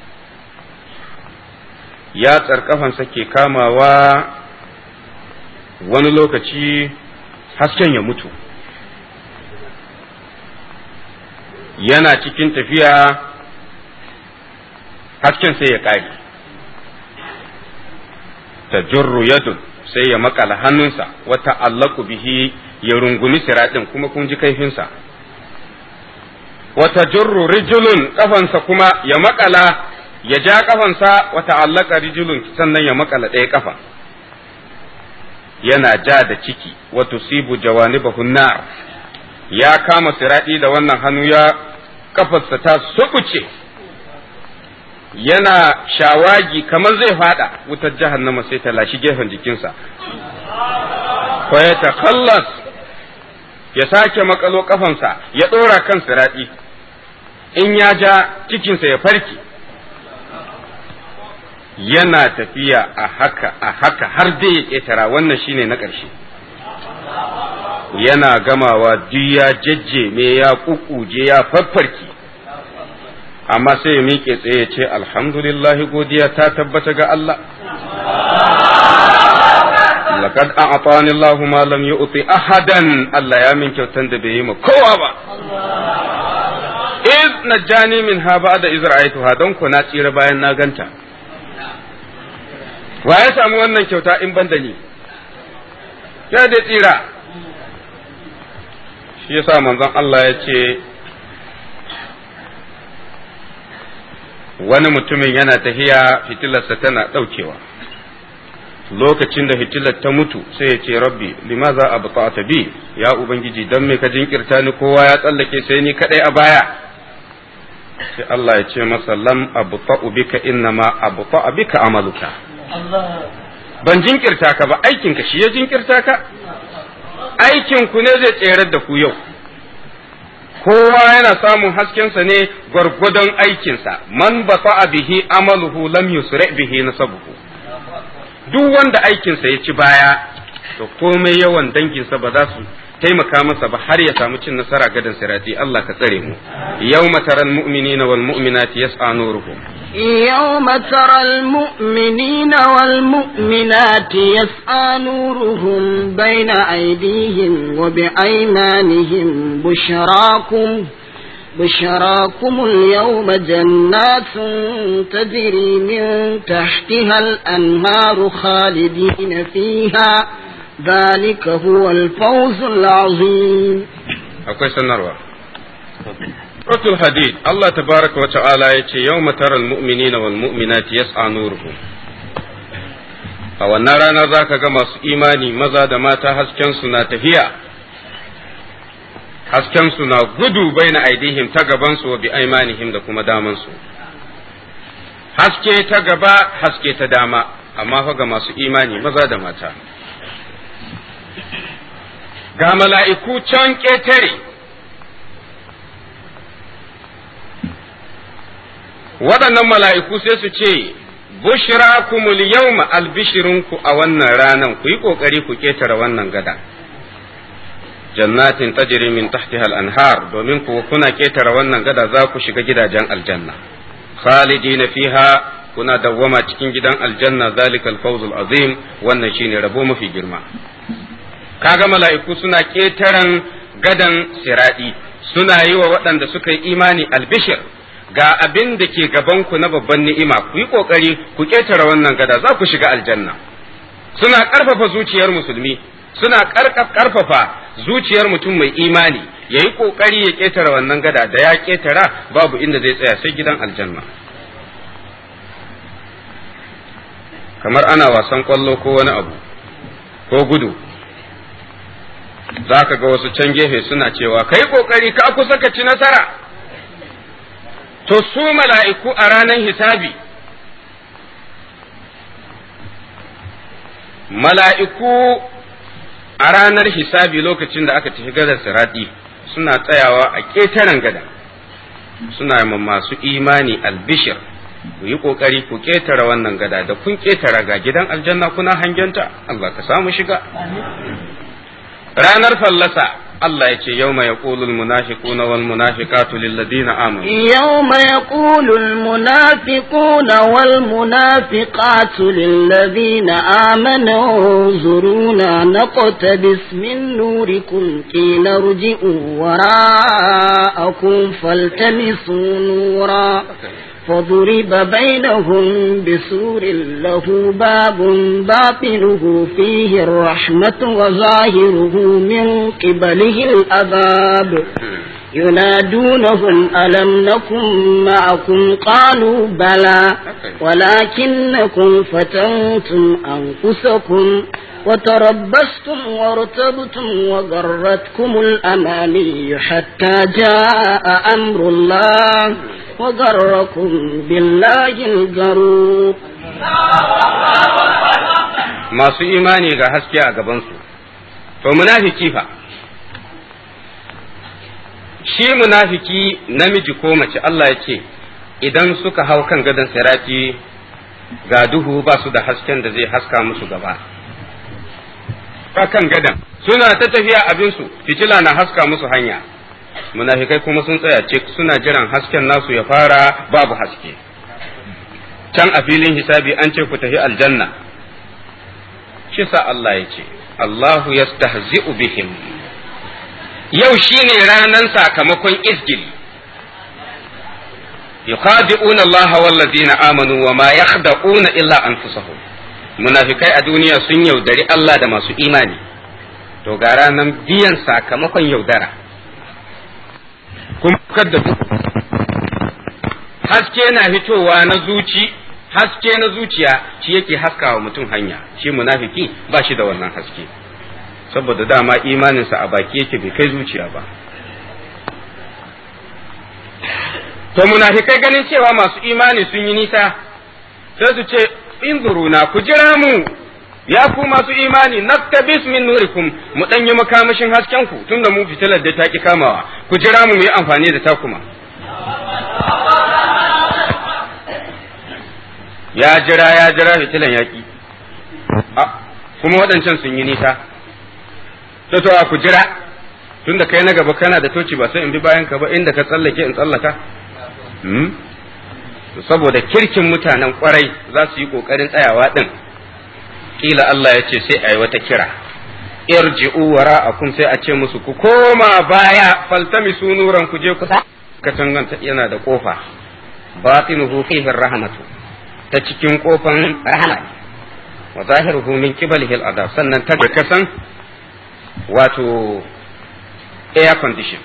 ya tsarkafansa ke kamawa wani lokaci hasken ya mutu, yana cikin tafiya hasken sai ya ƙare, ta jurru yadun sai ya makala hannunsa, wata allaku bihi ya rungumi siraɗin, kuma kun ji kaifinsa. Wata jurru rijulun, kafansa kuma ya makala, ya ja kafansa, wata allaka rijulun, sannan ya makala ɗaya kafa. Yana ja da ciki, wata sibu jawanibahu nar, ya kama siraɗi da wannan hannu, ya kafarsa ta sukuce, yana shawagi kamar zai fada wutar jahannama, sai ta lashi gefen jikinsa. Fa ya takallas, ya sake makalo kafansa, ya ɗora kan siraɗi, in ya ja cikinsa ya farki. Yana tafiya a haka a haka har dai ya ƙetara, wannan shine na ƙarshe. Yana gamawa duk ya jajje me ya kukuje ya faffarki, amma sai ya miƙe tsaye ya ce alhamdulillahi, godiya ta tabbata ga Allah. Laqad a'tani Allahu ma lam yu'ti ahadan, Allah ya min kyautan da bai yi ma kowa ba. Iz najjani minha ba'da iz ra'aytuha, don ku na tsira bayan na ganta. Wa ya samu wannan kyauta in banda ni? Ya da tsira. Shi yasa manzon Allah ya ce wani mutumin yana tafiya fitilarsa tana ɗaukewa, lokacin da fitilar ta mutu sai ya ce rabbi limaza abta'ta bi, ya ubangiji dan me ka jinkirta ni, kowa ya tsallake sai ni kadai a baya. Sai Allah ya ce masa lam abta'u bika innama abta'a bika amaluka, ban jinkirta ka ba, aikin ka shi ya jinkirta ka, aikin ku ne zai tserar da ku yau. Kowa yana samun haskensa ne gwargwadon aikinsa, man bata'a bihi amaluhu lam yusra bihi nasabuhu. Duk wanda aikinsa ya ci baya, to komai yawan danginsa ba za su taimaka masa ba har ya samu cin nasara gadan sirati. Allah ka tsare mu. Yawma taral mu'minina wal mu'minati yas'a nuruhum يوم ترى المؤمنين والمؤمنات يسعى نورهم بين أيديهم وبأيمانهم بشراكم بشراكم اليوم جنات تجري من تحتها الأنهار خالدين فيها ذلك هو الفوز العظيم. akwai sanarwa. Suratul Hadid Allah tabaraka wa ta'ala yace yawma taral mu'minina wal mu'minati yas'a nuruhum. A wannan rana zaka ga masu imani maza da mata hasken su na tafiya, hasken su na gudu baina aidihim ta gaban su wa bi aimanihim da kuma daman su. Haske ta gaba haske ta dama, amma fa ga masu imani maza da mata. Ga mala'iku can ƙetare, waɗannan mala'iku sai su ce, Bushrakumul yawma albishirinku a wannan ranan, ku yi ƙoƙari ku ƙetare wannan gada. Jannatin tajri min tahtiha al-anhar, domin ku kuna ƙetare wannan gada za ku shiga gidajen aljanna. Khalidina fiha, kuna dawwama cikin gidan aljanna, zalikal fawzul azim, wannan shine rabo mafi girma. Kaga mala'iku suna ƙetaren gadan siradi, suna yi wa waɗanda suka yi imani albishir. Ga abin da ke gabanku na babban ni'ima, ku yi ƙoƙari ku ƙetare wannan gada za ku shiga aljanna. Suna ƙarfafa zuciyar musulmi, suna ƙarfafa zuciyar mutum mai imani, ya yi ƙoƙari ya ƙetare wannan gada, da ya ƙetara babu inda zai tsaya sai gidan aljanna. Kamar ana wasan ƙwallo ko wani abu, ko gudu, za ka ga wasu can gefe suna cewa, kai ƙoƙari ka kusa ka ci nasara. To su mala'iku a ranar hisabi, mala'iku a ranar hisabi lokacin da aka tafi gadar sirati suna tsayawa a ƙetaren gada, suna ma masu imani albishir, ku yi ƙoƙari ku ƙetare wannan gada, da kun ƙetare ga gidan aljanna kuna hangenta, Allah ka samu shiga. Ranar fallasa Allah ya ce yau mai yaƙulul munafiquna wal munafiqatu lilladina amanu yawma yaqulul munafiquna wal munafiqatu lilladina amanu zuruna naqtabis min nurikum qila irji'u wara'akum faltamisu nura فضرب بينهم بسور له باب باطنه فيه الرحمة وظاهره من قبله العذاب ينادونهم ألم نكن معكم قالوا بلى ولكنكم فتنتم أنفسكم وتربصتم وارتبتم وغرتكم الأماني حتى جاء أمر الله وغركم بالله الغرور. masu imani ga haske a gabansu, to munafiki fa, shi munafiki namiji ko mace Allah ya ce idan suka hau kan gadon sirati ga duhu ba su da hasken da zai haska musu gaba, kan gadon suna ta tafiya abinsu, fitila na haska musu hanya, munafikai kuma sun tsaya cik suna jiran hasken nasu ya fara babu haske. Can a filin hisabi an ce ku tafi aljanna, shi sa Allah ya ce Allahu yastahzi'u bihim, yau shine ranan sakamakon isgili. yukhadi'una Allah wallazina amanu wa ma yakhda'una illa anfusahum. Munafikai a duniya sun yaudari Allah da masu imani, to ga ranan biyan sakamakon yaudara. Kuma kadda haske na fitowa na zuci, haske na zuciya shi yake haskawa mutum hanya, shi munafiki ba shi da wannan haske, saboda dama imaninsa a baki yake bai kai zuciya ba. To munafikai ganin cewa masu imani sun yi nisa, sai su ce inzuruna ku jira mu ya ku masu imani naktabis min nurikum, mu dan yi makamashin hasken ku tunda mu fitilar da ta ki kamawa, ku jira mu mu yi amfani da takuma. Ya jira ya jira fitilan yaki, kuma waɗancan sun yi nisa, to to ku jira tunda kai na gaba kana da toci ba sai in bi bayan ka ba, inda ka tsallake in tsallaka. hmm? Saboda kirkin mutanen kwarai za su yi kokarin tsayawa din, kila Allah ya ce sai a yi wata kira, irji'u wara'akum, sai a ce musu ku koma baya, faltamisu nuran, ku je ku katangan yana da kofa, batinuhu fihi rahmatu, ta cikin kofan rahama, wa zahiruhu min qibalihi al-adab, sannan ta kasan wato air condition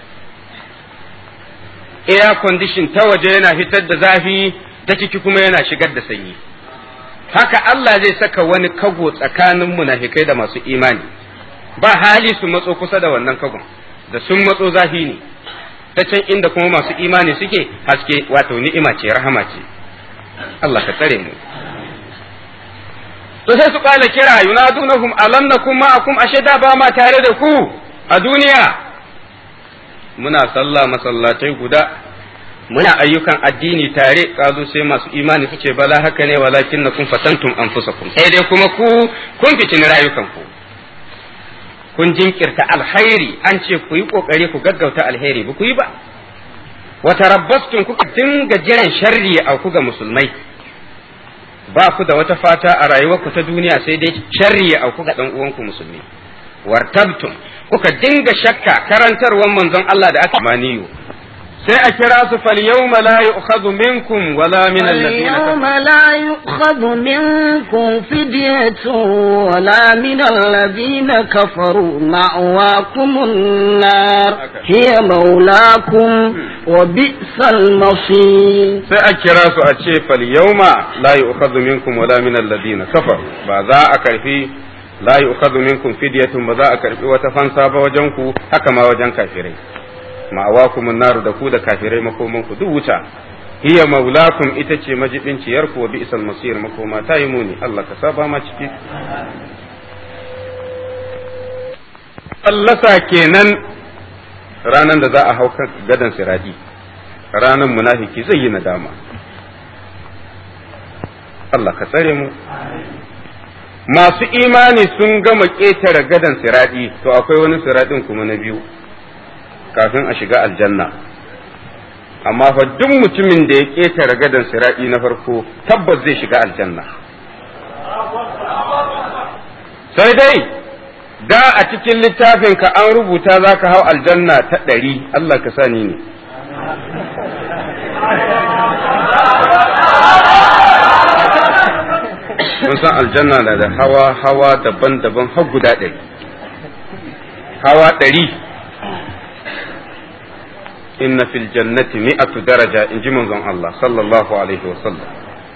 air condition ta waje yana fitar da zafi, ta ciki kuma yana shigar da sanyi. Haka Allah zai saka wani kago tsakanin munafikai da masu imani, ba hali su matso kusa da wannan kagon, da sun matso zafi ne, ta can inda kuma masu imani suke haske, wato ni'ima ce, rahama ce. Allah ka tsare mu. To sai su kala kira, yunadunahum alam nakum ma'akum, ashe da ba ma tare da ku a duniya, muna sallah masallatai guda, muna ayyukan addini tare. Kazo sai masu imani suke bala haka ne, walakin na kun fatantum anfusakum, sai dai kuma ku kun fitini rayukanku, kun jinkirta alkhairi, an ce ku yi kokari ku gaggauta alheri, ba ku yi ba. Wa tarabbastum, kuka dinga jiran sharri a ku ga musulmai, ba ku da wata fata a rayuwarku ta duniya sai dai sharri a ku ga dan uwanku musulmi. Wartabtum, kuka dinga shakka karantarwar manzon Allah da aka maniyo, sai a kira su fal yawma la yu'khadhu minkum wala min alladhina yawma la yu'khadhu minkum fidyatun wala min alladhina kafaru, ma'wakumun nar hiya maulakum wa bi'sal masir. Sai a kira su a ce fal yawma la yu'khadhu minkum wala min alladhina kafaru, ba za a karfi la yu'khadhu minkum fidyatun, ba za a karbi wata fansa ba wajen ku, haka ma wajen kafirai. Ma'awakumun naru, da ku da kafirai makoman ku duk wuta. Hiya maulakum, ita ce majibinciyar ku, wa bi'sal masir, makoma ta yi muni. Allah ka saba ma ciki. Allasa kenan ranan da za a hau gadan siradi, ranan munafiki zai yi nadama. Allah ka tsare mu. Masu imani sun gama ƙetare gadan siradi, to akwai wani siradin kuma na biyu kafin a shiga aljanna. Amma fa duk mutumin da ya ƙetare gadan siradi na farko tabbas zai shiga aljanna. Sai dai da a cikin littafinka an rubuta za ka hau aljanna ta ɗari, Allah ka sani ne. Mun san aljanna na da hawa hawa daban-daban har guda ɗari, hawa ɗari. Inna fil jannati mi'atu daraja, in ji manzon Allah sallallahu alaihi wa sallam.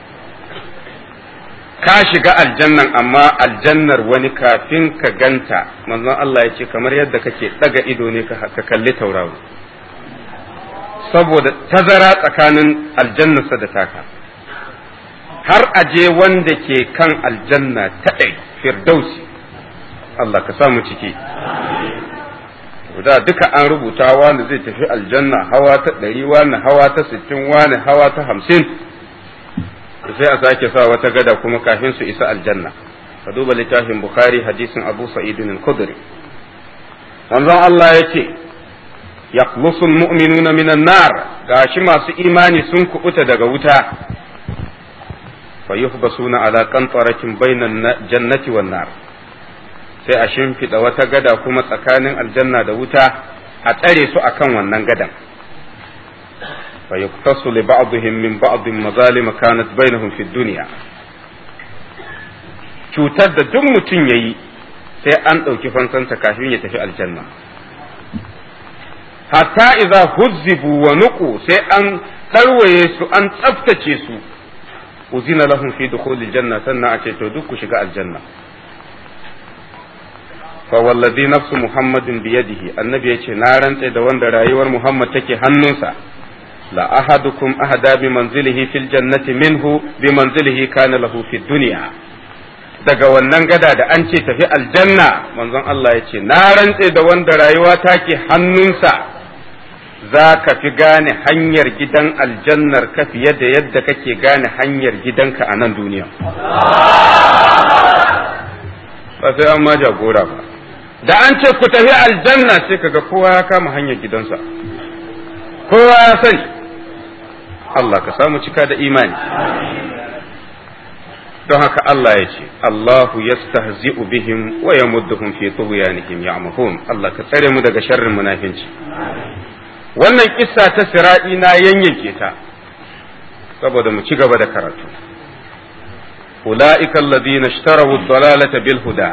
Ka shiga aljannan, amma aljannar wani kafin ka ganta, manzon Allah ya ce kamar yadda kake ɗaga ido ne ka kalli tauraro, saboda tazara tsakanin aljannarsa da taka. Har aje wanda ke kan aljanna ta ɗai firdausi, Allah ka samu ciki. Da duka an rubuta wani zai tafi aljanna hawa ta ɗari, wani hawa ta sittin, wani hawa ta hamsin, sai a sake sa wata gada kuma kafin su isa aljanna. Ka duba littafin Bukhari hadisin Abu Sa'id al-Khudri. Manzon Allah ya ce yaqlusu al-mu'minuna minan nar, gashi masu imani sun kubuta daga wuta. fayuhbasuna ala qantaratin bainan jannati wan nar, sai a shimfida wata gada kuma tsakanin aljanna da wuta, a tsare su akan wannan gadan. fayuqtasu li ba'dihim min ba'din mazalim kanat bainahum fi dunya, cutar da duk mutum yayi sai an ɗauki fansanta kafin ya tafi aljanna. hatta idza huzzibu wa nuqu, sai an tarwaye su an tsaftace su, uzina lahum fi dukhulil janna, sannan a ce to duk ku shiga aljanna. fa wallazi nafsu muhammadin bi yadihi, annabi yace na rantse da wanda rayuwar muhammad take hannunsa, la ahadukum ahada bi manzilihi fil jannati minhu bi manzilihi kana lahu fid dunya. daga wannan gada da an ce tafi aljanna, manzon Allah yace na rantse da wanda rayuwa take hannunsa, za ka fi gane hanyar gidan aljannar ka fiye da yadda kake gane hanyar gidanka a nan duniya. Ba sai an ma jagora ba, da an ce ku tafi aljanna sai kaga kowa ya kama hanyar gidansa kowa ya sani Allah ka samu cika da imani don haka Allah ya ce Allahu yastahzi'u bihim wa yamudduhum fi tughyanihim ya'mahun Allah ka tsare mu daga sharrin munafinci wannan kissa ta siradi na yanyanke ta saboda mu ci gaba da karatu ulaika alladhina ishtaraw ad-dalalata bil huda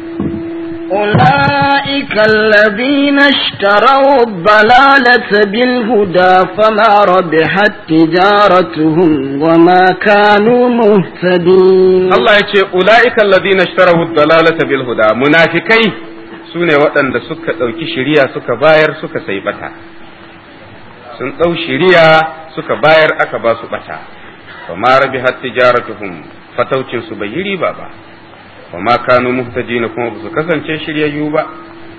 أولئك الذين اشتروا الضلالة بالهدى فما ربحت تجارتهم وما كانوا مهتدين الله يقول أولئك الذين اشتروا الضلالة بالهدى منافقي سنة وطن da suka ɗauki shiriya suka bayar suka sai bata sun ɗau shiriya suka bayar aka ba su bata fama rabihat tijaratuhum fataucin su bai yi riba ba wa ma kanu muhtajina kuma ba su kasance shiryayyu ba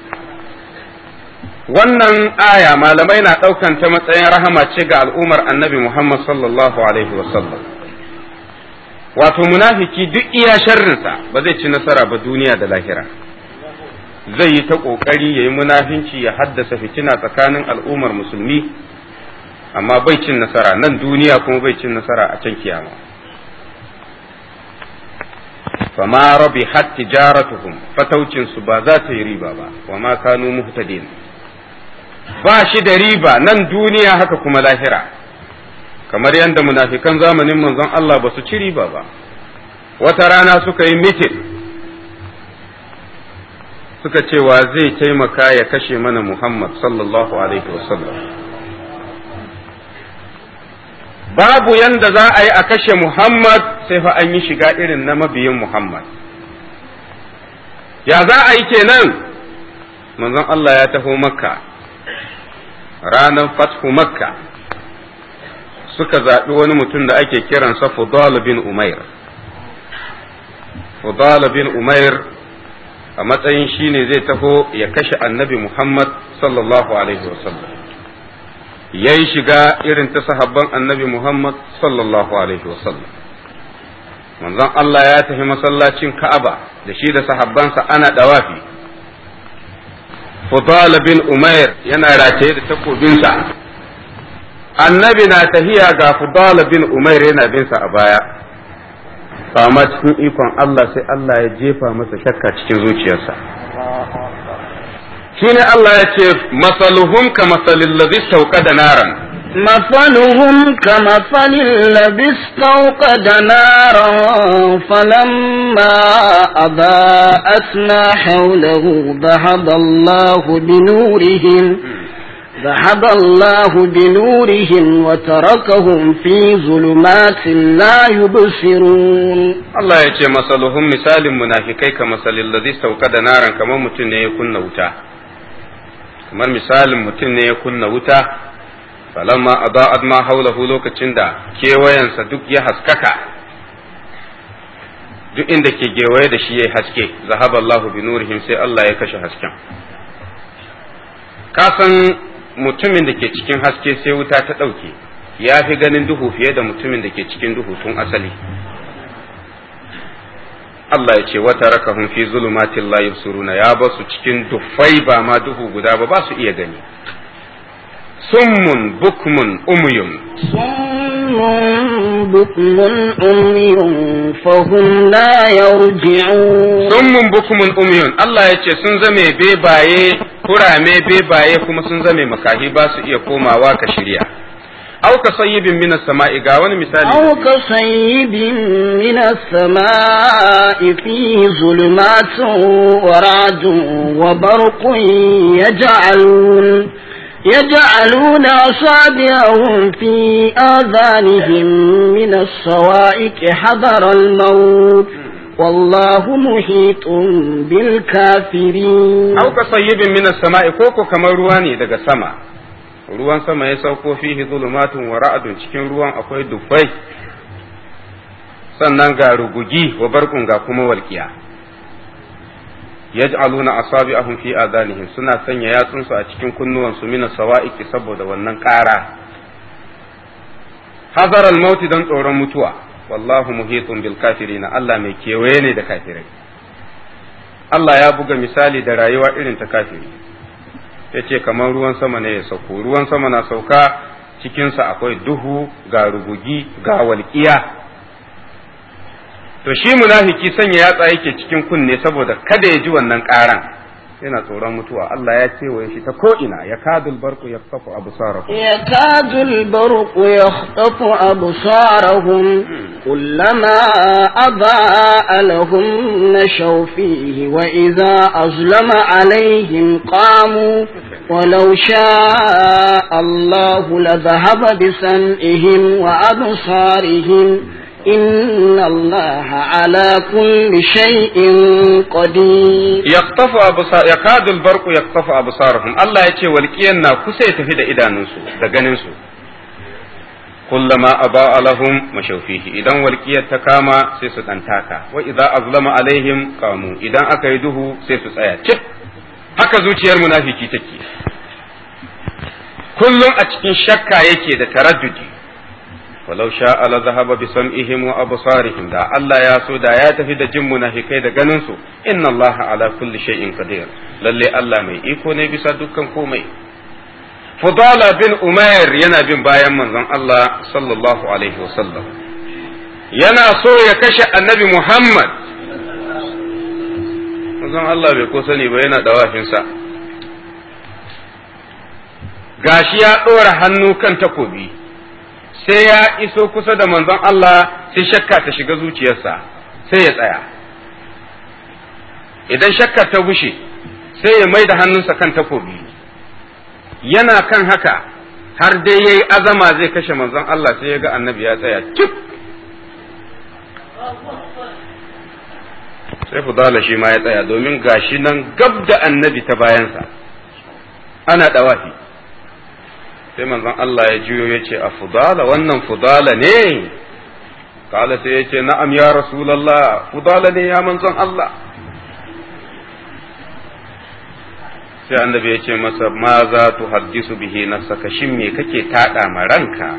wannan aya malamai na ɗaukan ta matsayin rahama ce ga al'ummar annabi Muhammad sallallahu alaihi wasallam wato munafiki duk iya sharrinsa ba zai ci nasara ba duniya da lahira zai yi ta ƙoƙari ya yi munafinci ya haddasa fitina tsakanin al'ummar musulmi amma bai cin nasara nan duniya kuma bai cin nasara a can kiyama fama rabihat tijaratuhum fataucin su ba za ta yi riba ba wa ma kanu muhtadin ba shi da riba nan duniya haka kuma lahira kamar yadda munafikan zamanin manzon Allah ba su ci riba ba wata rana suka yi mitin suka ce wa zai taimaka ya kashe mana Muhammad sallallahu alaihi wasallam babu yanda za a yi a kashe Muhammad sai fa an yi shiga irin na mabiyin Muhammad. Ya za a yi kenan? Manzon Allah ya taho Makka, ranar fathu Makka, suka zaɓi wani mutum da ake kiransa Fudal bin Umair. Fudal bin Umair a matsayin shi ne zai taho ya kashe annabi Muhammad sallallahu Alaihi wasallam. Ya yi shiga irin ta sahabban annabi Muhammad sallallahu Alaihi wasallam. Manzon Allah ya tafi masallacin Ka'aba da shi da sahabbansa ana dawafi. Fudal bin Umair yana rataye da takobinsa. Annabi na tahiya ga Fudal bin Umair yana binsa a baya. Amma cikin ikon Allah sai Allah ya jefa masa shakka cikin zuciyarsa. Shine Allah ya ce masaluhum ka masalil ladhi istawqada naran مثلهم كمثل الذي استوقد نارا فلما أضاءت ما حوله ذهب الله بنورهم ذهب الله بنورهم وتركهم في ظلمات لا يبصرون الله يجي مثلهم مثال منافقai كمثل الذي استوقد نارا kamar mutum ne ya kunna wuta kamar misalin mutum ne ya kunna wuta falamma adaa'at ma hawlahu lokacin da kewayensa duk ya haskaka duk inda ke gewaye da shi yayi haske zahaba Allahu bi nurihim sai Allah ya kashe hasken kasan mutumin da ke cikin haske sai wuta ta ɗauke ya fi ganin duhu fiye da mutumin da ke cikin duhu tun asali Allah ya ce wata rakahum fi zulumatin la yubsiruna ya ba su cikin dufai ba ma duhu guda ba ba su iya gani summun bukmun umyun summun bukmun umyun fahum la yarji'un summun bukmun umyun Allah ya ce sun zame bebaye kurame bebaye kuma sun zame makahi ba su iya komawa ka shirya aw ka sayyibin minas sama'i ga wani misali aw ka sayyibin minas sama'i fihi zulumatun wa ra'dun wa barqun yaj'alun يجعلون أصابعهم في آذانهم من الصواعق حذر الموت والله محيط بالكافرين أو كصيب من السماء كوكو كما رواني دقى سما ruwan sama ya sauko fihi zulumatun wa ra'dun cikin ruwan akwai dufai sannan ga rugugi wa barkun ga kuma walqiya yaj'aluna asabi'ahum fi adanihim suna sanya yatsunsu a cikin kunnuwansu min sawa'iqi saboda wannan ƙara hazar al-maut dan tsoron mutuwa wallahu muhitun bil kafirin Allah mai kewaye ne da kafirai Allah ya buga misali da rayuwa irin ta kafiri yace kamar ruwan sama ne ya sauko ruwan sama na sauka cikinsa akwai duhu ga rugugi ga walƙiya to shi munafiki sanya yatsa yake cikin kunne saboda kada ya ji wannan ƙaran yana tsoron mutuwa Allah ya ce wa shi ta ko ina ya kadul barqu yaqtafu absarahum ya kadul barqu yaqtafu absarahum kullama adaa lahum nashaw fihi wa idha azlama alaihim qamu ولو شاء الله لذهب بسمعهم وأبصارهم إن الله على كل شيء قدير يقطف أبصار يكاد البرق يقطف أبصارهم الله يتي والكينا كسيت في إذا ننسو دغننسو كلما أضاء لهم مشوا فيه إذا والكية تكاما سيسو تنتاكا وإذا أظلم عليهم قاموا إذا أكيده سيسو سيات haka zuciyar munafiki take kullum a cikin shakka yake da taraddudi walau sha'a la zahaba bi sam'ihim wa absarihim da Allah ya so da ya tafi da jin munafikai da ganin su inna Allah ala kulli shay'in qadir lalle Allah mai iko ne bisa dukkan komai Fudala bin Umair yana bin bayan manzon Allah sallallahu alaihi wasallam yana so ya kashe annabi Muhammad manzon Allah bai ko sani ba yana dawafinsa gashi ya ɗora hannu kan takobi sai ya iso kusa da manzon Allah sai shakka ta shiga zuciyarsa sai ya tsaya idan shakka ta bushe sai ya mai da hannunsa kan takobi yana kan haka har dai yayi azama zai kashe manzon Allah sai ya ga annabi ya tsaya cik sai Fudala shi ma ya tsaya domin gashi nan gab da annabi ta bayansa ana dawafi sai manzon Allah ya juyo ya ce a Fudala wannan Fudala ne kala sai ya ce na'am ya Rasulallah Fudala ne ya manzon Allah sai annabi ya ce masa ma za tu haddisu bihi nafsaka shin me kake tada ma ranka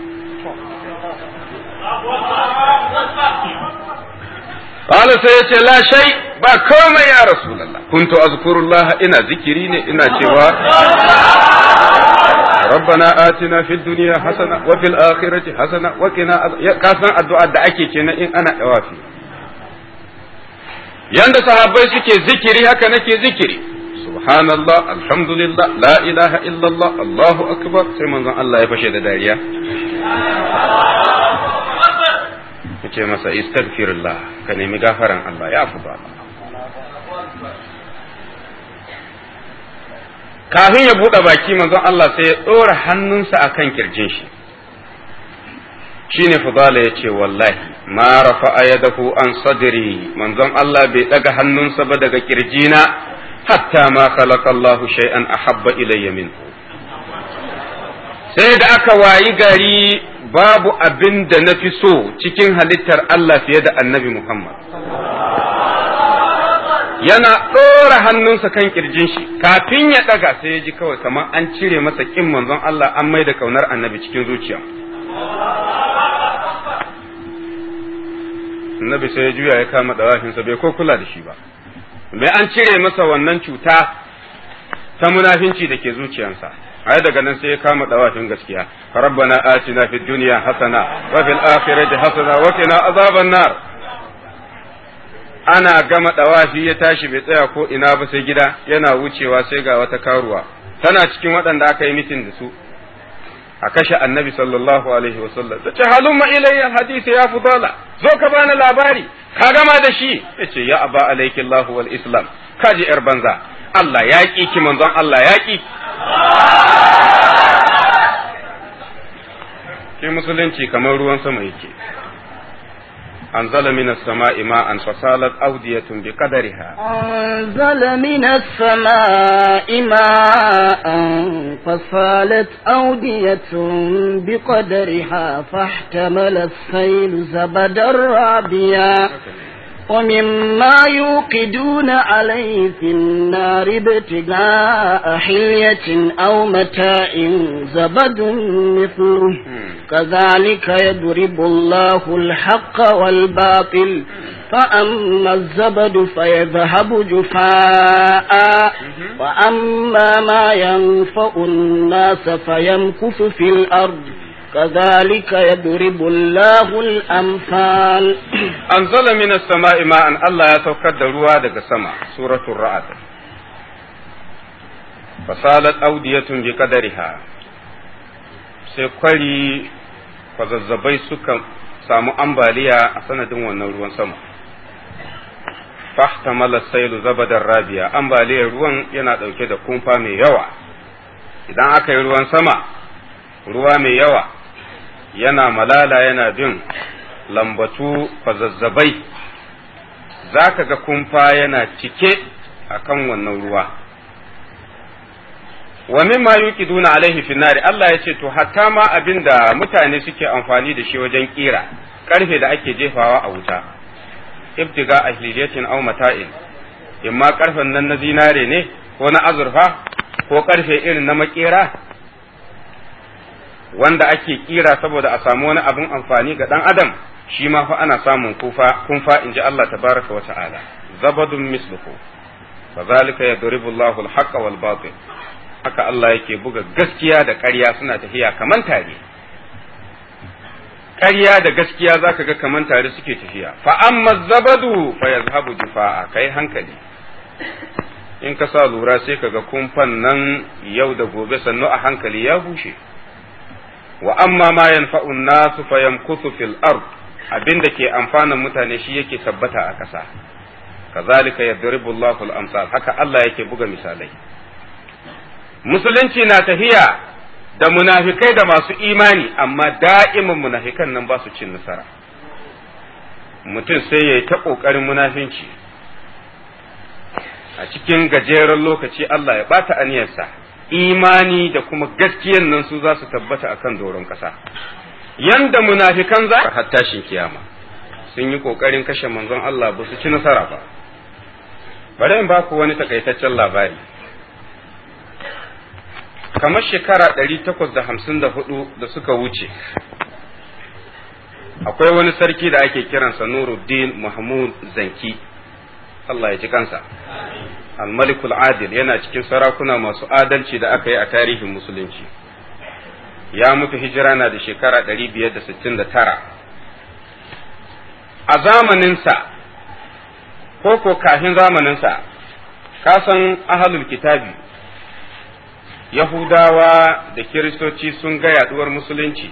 قال سيأتي لا شيء با كوما يا رسول الله كنت أذكر الله إنا ذكرين إنا شوا ربنا آتنا في الدنيا حسنة وفي الآخرة حسنة وقنا كاسن الدعاء دعاكي كنا إن أنا أوافي يند صحابي سكي ذكري هكا نكي ذكري سبحان الله الحمد لله لا إله إلا الله الله أكبر سيمن الله يفشي داريا ce masa istaghfirullah ka nemi gafaran Allah ya fi ba kafin ya buɗe baki manzon Allah sai ya ɗora hannunsa akan kirjin shi shine Fudala ya ce wallahi ma rafa'a yadahu an sadri manzon Allah bai ɗaga hannunsa ba daga kirjina hatta ma khalaqa Allahu shay'an ahabba ilayya minhu sai da aka wayi gari babu abin da na fi so cikin halittar Allah fiye da annabi Muhammad. Yana ɗora hannunsa kan ƙirjin shi, kafin ya ɗaga sai ya ji kawai kamar an cire masa ƙin manzon Allah an mai da kaunar annabi cikin zuciya. Annabi sai ya juya ya kama ɗawafinsa bai ko kula da shi ba. Bai an cire masa wannan cuta ta munafinci da ke zuciyarsa. ai daga nan sai ya kama dawafin gaskiya rabbana atina fid dunya hasana wa fil akhirati hasana wa qina azaban nar ana gama dawafi ya tashi bai tsaya ko ina ba sai gida yana wucewa sai ga wata karuwa tana cikin waɗanda aka yi mitin da su a kashe annabi sallallahu alaihi wasallam ta ce halumma ilayya hadisi ya fudala zo ka bani labari ka gama da shi yace ya aba alayki allah wal islam kaji yar banza Allah ya ki ki manzon Allah ya ki ke musulunci kamar ruwan sama yake أنزل من السماء ماء فسالت أودية بقدرها أنزل من السماء ماء فسالت أودية بقدرها فاحتمل السيل زبدا رابيا ومما يوقدون عليه في النار ابتغاء حلية أو متاع زبد مثله كذلك يضرب الله الحق والباطل فأما الزبد فيذهب جفاء وأما ما ينفع الناس فيمكث في الأرض كذلك يضرب الله الأمثال. أنزل من السماء ماء الله يتوكد روا daga sama suratul ra'd fasalat awdiyatun bi qadariha sai kwari kwazazzabai suka samu ambaliya a sanadin wannan ruwan sama fahtamala sailu zabadar rabiya ambaliyar ruwan yana dauke da kumfa mai yawa idan aka yi ruwan sama ruwa mai yawa yana malala yana bin lambatu kwazazzabai za ka ga kumfa yana cike a kan wannan ruwa wa mimma yuqiduna alaihi fi nari Allah ya ce to hatta ma abinda mutane suke amfani da shi wajen kira karfe da ake jefawa a wuta ibtiga ahliyatin aw mata'in imma karfen nan na zinare ne ko na azurfa ko karfe irin na makera wanda ake kira saboda a samu wani abin amfani ga dan adam shi ma fa ana samun kufa kunfa inji Allah tabaraka wa ta'ala zabadun misluhu fadhalika yadribu Allahu al-haqqa wal batil haka Allah yake buga gaskiya da ƙarya suna tafiya kaman tare ƙarya da gaskiya zaka ga kaman tare suke tafiya fa amma zabadu fa yazhabu jufaa kai hankali in ka sa lura sai kaga kumfan nan yau da gobe sannu a hankali ya bushe wa amma ma yanfa'u an-nasu fayamkuthu fil ard abinda ke amfanan mutane shi yake tabbata a ƙasa kazalika yadribu Allahu al-amsal haka Allah yake buga misalai musulunci na tafiya da munafikai da masu imani amma da'iman munafikan nan ba su cin nasara mutum sai yayi ta kokarin munafinci a cikin gajeren lokaci Allah ya bata aniyarsa imani da kuma gaskiyan nan su za su tabbata akan doron ƙasa yanda munafikan za har tashin kiyama sun yi kokarin kashe manzon Allah ba su ci nasara ba bari in ba ku wani takaitaccen labari kamar shekara ɗari takwas da hamsin da hudu da suka wuce akwai wani sarki da ake kiransa Nuruddin Mahmud Zanki Allah ya ji kansa al-malikul adil yana cikin sarakuna masu adalci da aka yi a tarihin musulunci ya mutu hijira na da shekara ɗari biyar da sittin da tara a zamaninsa ko ko kafin zamaninsa kasan ahlul kitabi yahudawa da kiristoci sun ga yaduwar musulunci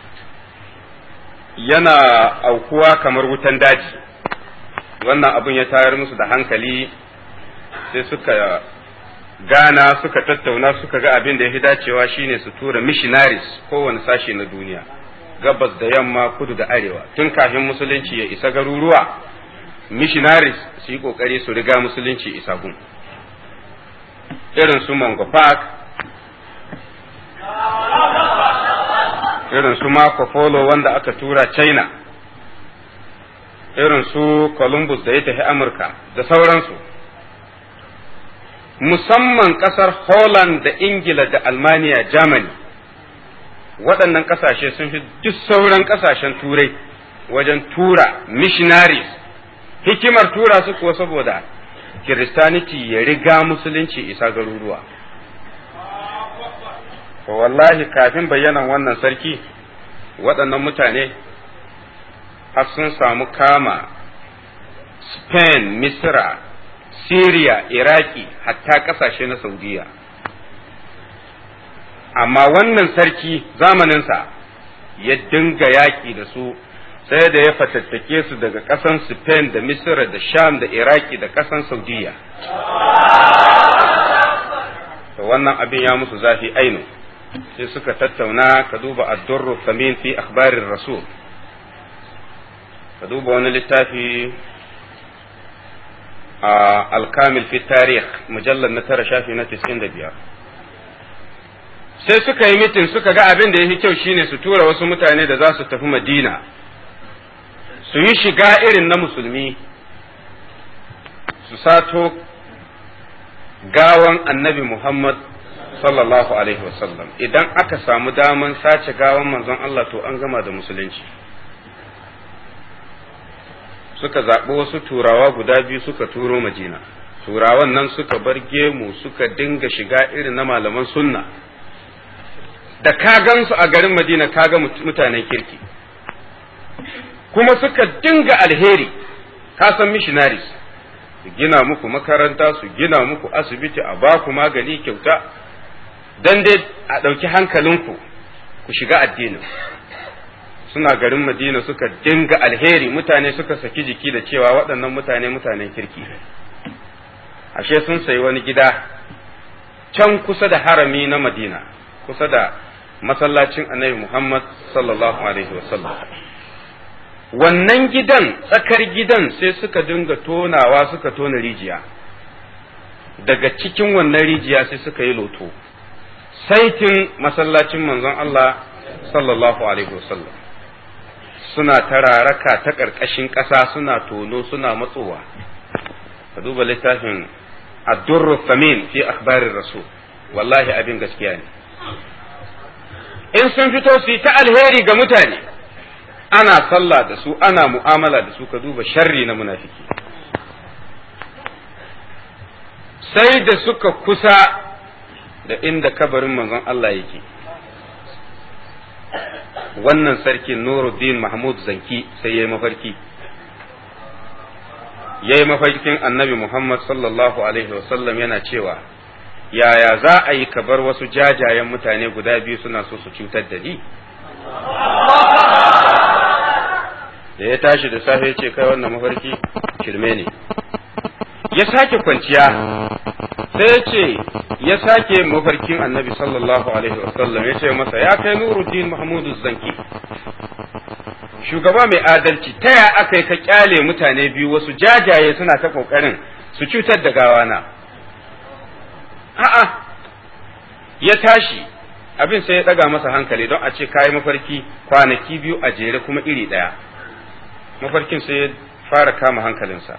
yana aukuwa kamar wutan daji wannan abun ya tayar musu da hankali sai suka gana suka tattauna suka ga abin da ya fi dacewa shine su tura missionaries kowane sashe na duniya gabas da yamma kudu da arewa tun kafin musulunci ya isa garuruwa missionaries su yi kokari su riga musulunci isa gun irin su Mango Park irin su Marco Polo wanda aka tura China irin su Columbus da ya tafi Amurka da sauransu musamman kasar Holland da Ingila da Almaniya Germany waɗannan ƙasashe sun fi duk sauran ƙasashen turai wajen tura missionaries hikimar tura su kuwa saboda Kiristaniti ya riga musulunci isa garuruwa to wallahi kafin bayyanan wannan sarki waɗannan mutane har sun samu kama Spain, Misra, Syria, Iraki hatta ƙasashe na Saudiya amma wannan sarki zamaninsa ya dinga yaƙi da su sai da ya fatattake su daga ƙasan Spain da Misra da Sham da Iraki da ƙasan Saudiya to wannan abin ya musu zafi ainu sai suka tattauna ka duba ad-durru thamin fi akhbarir rasul ka duba wani littafi a al-kamil fi tarikh mujallad na tara shafi na tis'in da biyar sai suka yi mitin suka ga abin da yafi kyau shine su tura wasu mutane da za su tafi Madina su yi shiga irin na musulmi su sato gawan annabi Muhammad sallallahu alaihi wasallam. Idan aka samu daman sace gawan manzon Allah to an gama da musulunci. Suka zaɓi wasu turawa guda biyu suka turo Madina. Turawan nan suka bar gemu suka dinga shiga irin na malaman sunna. Da ka gansu a garin Madina ka ga mutanen kirki. Kuma suka dinga alheri, ka san missionaries, su gina muku makaranta, su gina muku asibiti, a ba ku magani kyauta, don dai a ɗauki hankalinku ku shiga addinin. Suna garin Madina suka dinga alheri, mutane suka saki jiki da cewa waɗannan mutane mutanen kirki. Ashe sun sayi wani gida can kusa da harami na Madina, kusa da masallacin Annabi Muhammad sallallahu alaihi wasallam. Wannan gidan, tsakar gidan sai suka dinga tonawa, suka tona rijiya. Daga cikin wannan rijiya sai suka yi loto. Saitin masallacin manzon Allah sallallahu alaihi wasallam. Suna tararaka ta ƙarƙashin ƙasa, suna tono, suna matsowa. Ka duba littafin Ad-Durr Thamin fi akhbarir Rasul. Wallahi abin gaskiya ne. In sun fito su yi ta alheri ga mutane, ana sallah da su, ana mu'amala da su, ka duba sharri na munafiki. Sai da suka kusa da inda kabarin manzon Allah yake, wannan sarki Nuruddin Mahmud Zanki sai ya yi mafarki. Ya yi mafarkin annabi Muhammad sallallahu Alaihi wasallam yana cewa, yaya za a yi kabar wasu jajayen mutane guda biyu suna so su cutar da ni? Da ya tashi da safe ya ce kai wannan mafarki shirme ne. Ya sake kwanciya sai ya ce ya sake mafarkin annabi sallallahu alaihi wasallam ya ce masa ya kai Nuruddin Mahmudu Zanki, shugaba mai adalci, ta ya aka yi ka kyale mutane biyu wasu jajaye suna ta kokarin su cutar da gawana? A'a, ya tashi, abin sai ya ɗaga masa hankali don a ce kayi mafarki kwanaki biyu a jere kuma iri ɗaya. Mafarkin sai ya fara kama hankalinsa.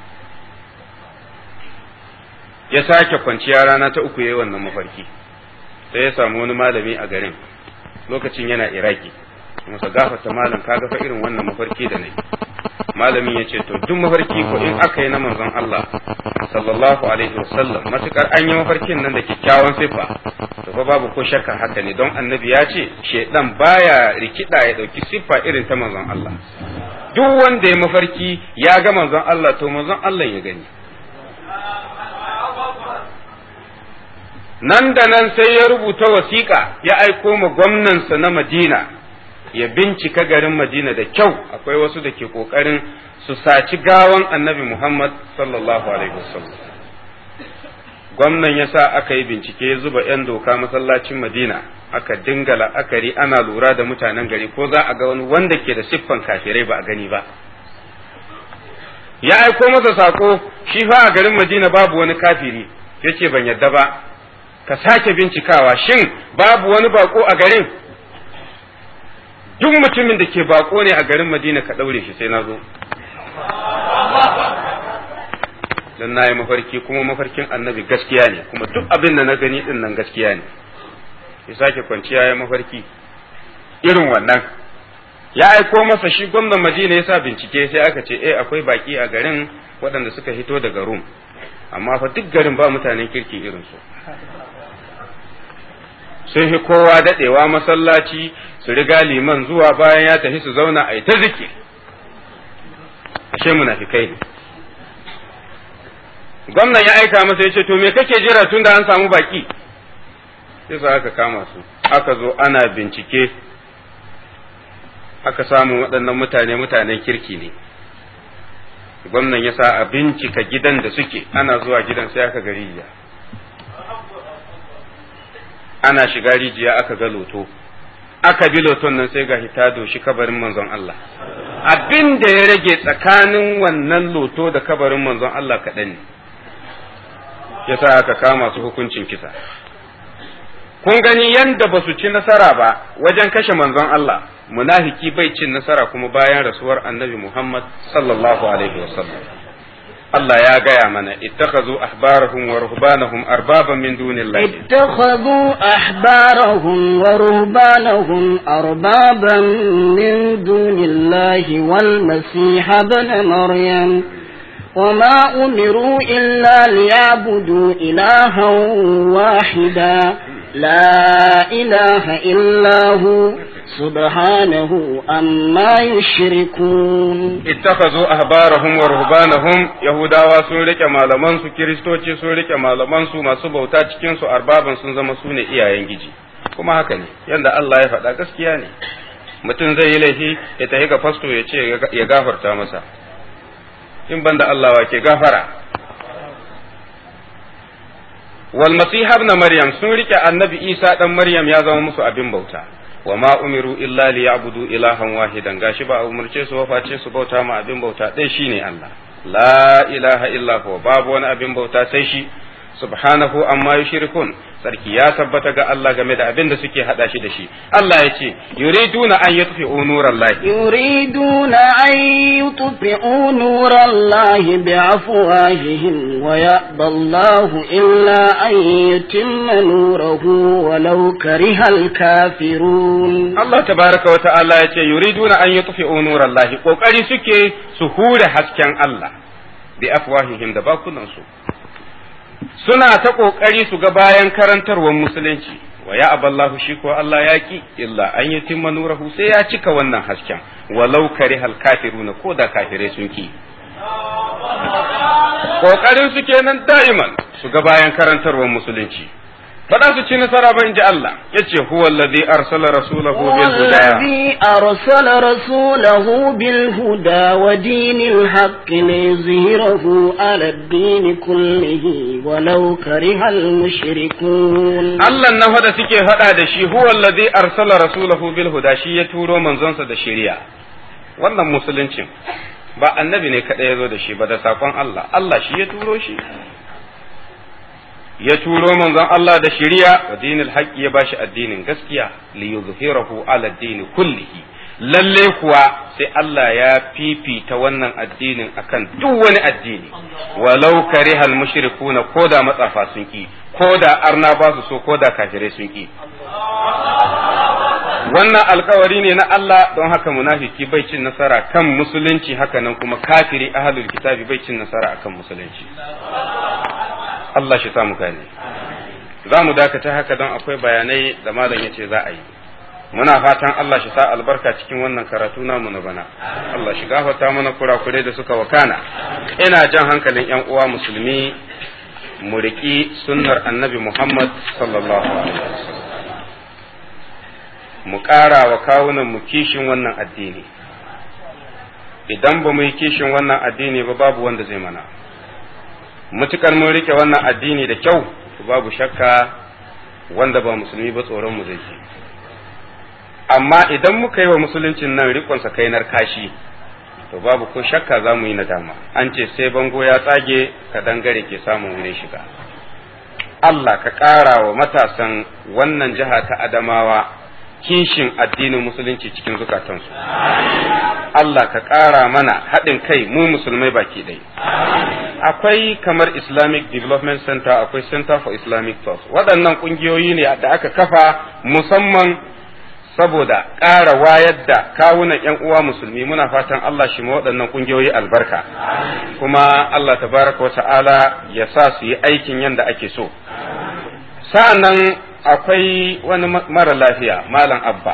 Ya sake kwanciya rana ta uku yayi wannan mafarki. Sai ya samu wani malami a garin, lokacin yana Iraki. Masa gafarta malam, ka gafa irin wannan mafarki da nayi. Malamin ya ce to duk mafarki ko in aka yi na manzon Allah sallallahu alaihi wasallam, matukar an yi mafarkin nan da kyakkyawan siffa, to fa babu ko shakka haka ne, don annabi ya ce shedan baya rikida ya dauki siffa irin ta manzon Allah. Duk wanda ya mafarki ya ga manzon Allah to manzon Allah ya gani. Nan da nan sai ya rubuta wasiƙa ya aiko ma gwamnansa na Madina ya bincika garin Madina da kyau, akwai wasu da ke ƙoƙarin su saci gawan annabi Muhammad sallallahu alaihi wasallam. Gwamnan ya sa aka yi bincike, ya zuba 'yan doka masallacin Madina, aka dinga la'akari ana lura da mutanen gari ko za a ga wani wanda ke da siffan kafirai ba a gani ba. Ya aiko masa sako, shi fa a garin Madina babu wani kafiri, yace ban yadda ba, ka sake bincikawa, shin babu wani bako a garin? Duk mutumin da ke bako ne a garin Madina ka daure shi sai na zo. Dan na yi mafarki, kuma mafarkin annabi gaskiya ne, kuma duk abin da na gani din nan gaskiya ne. Ya sake kwanciya ya mafarki irin wannan. Ya aiko masa shi gwamnan Madina ya sa bincike, sai aka ce eh akwai baki a garin waɗanda suka hito daga Rum, amma fa duk garin ba mutanen kirki irin su. Sun fi kowa daɗewa masallaci, su riga liman zuwa, bayan ya tafi su zauna a yi ta zikiri. Ashe munafikai ne. Gwamnan ya aika masa ya ce to me kake jira tun da an samu baki? Sai sa aka kama su, aka zo ana bincike, aka samu waɗannan mutane mutanen kirki ne. Gwamnan ya sa a bincika gidan da suke, ana zuwa gidan sai aka ga rijiya. Ana shiga rijiya aka ga loto, aka bi loton nan sai ga hita doshi kabarin manzon Allah. Abin da ya rage tsakanin wannan loto da kabarin manzon Allah kaɗan ne, ya sa aka kama su hukuncin kisa. Kun gani yanda ba su ci nasara ba wajen kashe manzon Allah, munafiki bai cin nasara kuma bayan rasuwar annabi Muhammad sallallahu alaihi wasallam. Allah ya gaya mana ittakhadhu ahbarahum wa ruhbanahum arbaban min dunillahi ittakhadhu ahbarahum wa ruhbanahum arbaban min dunillahi wal masih ibn maryam وما أمروا إلا ليعبدوا إلها واحدا لا إله إلا هو سبحانه أما يشركون اتخذوا أحبارهم ورهبانهم يهودا وسولك malaman su kiristoci sun rike malaman su masu bauta cikin su arbaban sun zama su ne iyayen giji kuma haka ne yanda Allah ya faɗa gaskiya ne mutum zai yi laifi ya tafi ga fasto ya ce ya gafarta masa in banda Allah wa ke gafara wal masih ibn maryam sun rike annabi isa dan maryam ya zama musu abin bauta wa ma umiru illa liya'budu ilahan wahidan gashi ba umurce su waface su bauta ma abin bauta dai shine Allah la ilaha illa huwa babu wani abin bauta sai shi subhanahu amma yushrikun sarki ya tabbata ga Allah game da abin da suke hada shi da shi Allah ya ce yuriduna an yutfi'u nurallahi yuriduna an yutfi'u nurallahi bi'afwahihim wa ya'ba Allahu illa an yutimma nurahu walau karihal kafirun Allah tabaraka wa ta'ala ya ce yuriduna an yutfi'u nurallahi kokari suke su hure hasken Allah bi'afwahihim da bakunan su suna ta ƙoƙari su ga bayan karantarwar musulunci wa ya aballahu shi ko Allah ya ki illa an yi timma nurahu sai ya cika wannan hasken walau karihal kafiruna ko da kafirai sun ki ƙoƙarin su kenan da'iman su ga bayan karantarwar musulunci faɗa su ci nasara ba in ji Allah ya ce huwa alladhi arsala rasulahu bil huda alladhi arsala rasulahu bil huda wa dinil haqqi liyuzhirahu ala ad-din kullihi walau karihal mushrikun Allah nan fada suke faɗa da shi huwa alladhi arsala rasulahu bil huda shi ya turo manzonsa da shari'a wannan musuluncin ba annabi ne kada ya zo da shi ba da sakon Allah Allah shi ya turo shi ya turo manzon Allah da shari'a wa dinil haqqi ya bashi addinin gaskiya li yuzhirahu ala ad-din kullihi lalle kuwa sai Allah ya fifita wannan addinin akan duk wani addini walau karihal mushrikuna koda matsafa sun ki koda arna ba su so koda kafirai sun ki wannan alkawari ne na Allah don haka munafiki bai cin nasara kan musulunci haka nan kuma kafiri ahlul kitabi bai cin nasara akan musulunci Allah shi samu gane za mu dakata haka don akwai bayanai da malam yace za a yi muna fatan Allah shi sa albarka cikin wannan karatu namu na bana Allah shi gafarta mana kurakurai da suka wakana ina jan hankalin yan uwa musulmi mu riki sunnar annabi Muhammad sallallahu alaihi wasallam mu ƙara wa kawunan mu kishin wannan addini idan ba mu yi kishin wannan addini ba babu wanda zai mana mutukar mun rike wannan addini da kyau babu shakka wanda ba musulmi ba tsoron mu zai ji amma idan muka yi wa musuluncin nan rikon sa kainar kashi to babu ko shakka za mu yi nadama an ce sai bango ya tsage ka dangare ke samun wurin shiga Allah ka ƙara wa matasan wannan jiha ta Adamawa kishin addinin musulunci cikin zukatansu Allah ka ƙara mana haɗin kai mu musulmai baki ɗai akwai kamar Islamic Development Center akwai Center for Islamic Thought waɗannan ƙungiyoyi ne da aka kafa musamman saboda ƙara wayar da kawunan ƴan uwa musulmi muna fatan Allah shi ma waɗannan ƙungiyoyi albarka kuma Allah tabaraka wa ta'ala ya sa su yi aikin yanda ake so sa'annan akwai wani mara lafiya malam abba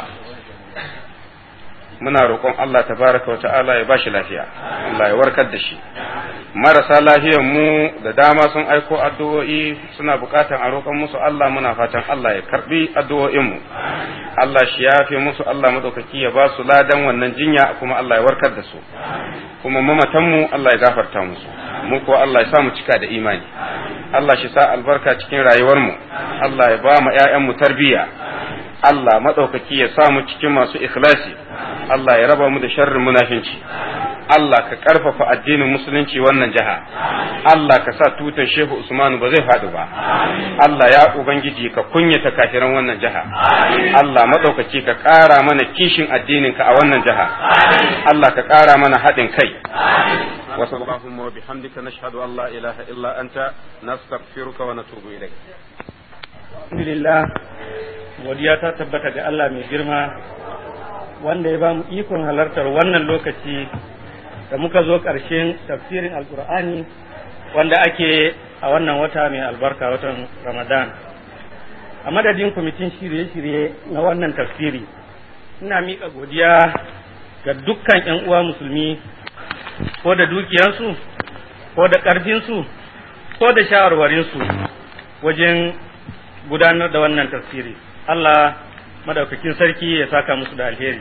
muna roƙon Allah tabaraka wa ta'ala ya bashi lafiya Allah ya warkar da shi marasa lafiyan mu da dama sun aiko addu'o'i suna buƙatan a roƙon musu Allah muna fatan Allah ya karbi addu'o'in mu Allah shi yafe musu Allah madaukaki ya ba su ladan wannan jinya kuma Allah ya warkar da su kuma mamatan mu Allah ya gafarta musu mu ko Allah ya sa mu cika da imani Allah shi sa albarka cikin rayuwar mu Allah ya ba mu ƴaƴan mu tarbiyya Allah madaukaki ya sa mu cikin masu ikhlasi Allah ya raba mu da sharrin munafinci Allah ka karfafa addinin musulunci wannan jiha Allah ka sa tutan Shehu Usmanu ba zai faɗi ba Allah ya ubangiji ka kunyata kafiran wannan jiha Allah madaukaki ka ƙara mana kishin addinin ka a wannan jiha Allah ka ƙara mana haɗin kai اللهم وبحمدك نشهد أن لا إله إلا أنت نستغفرك ونتوب إليك. Alhamdulillah, godiya ta tabbata ga Allah mai girma wanda ya ba mu ikon halartar wannan lokaci da muka zo ƙarshen tafsirin Alƙur'ani wanda ake a wannan wata mai albarka, watan Ramadan. A madadin kwamitin shirye-shirye na wannan tafsiri, ina miƙa godiya ga dukkan 'yan uwa musulmi ko da dukiyarsu ko da ƙarfinsu ko da shawarwarinsu wajen gudanar da wannan tafsiri. Allah madaukakin sarki ya saka musu da alheri.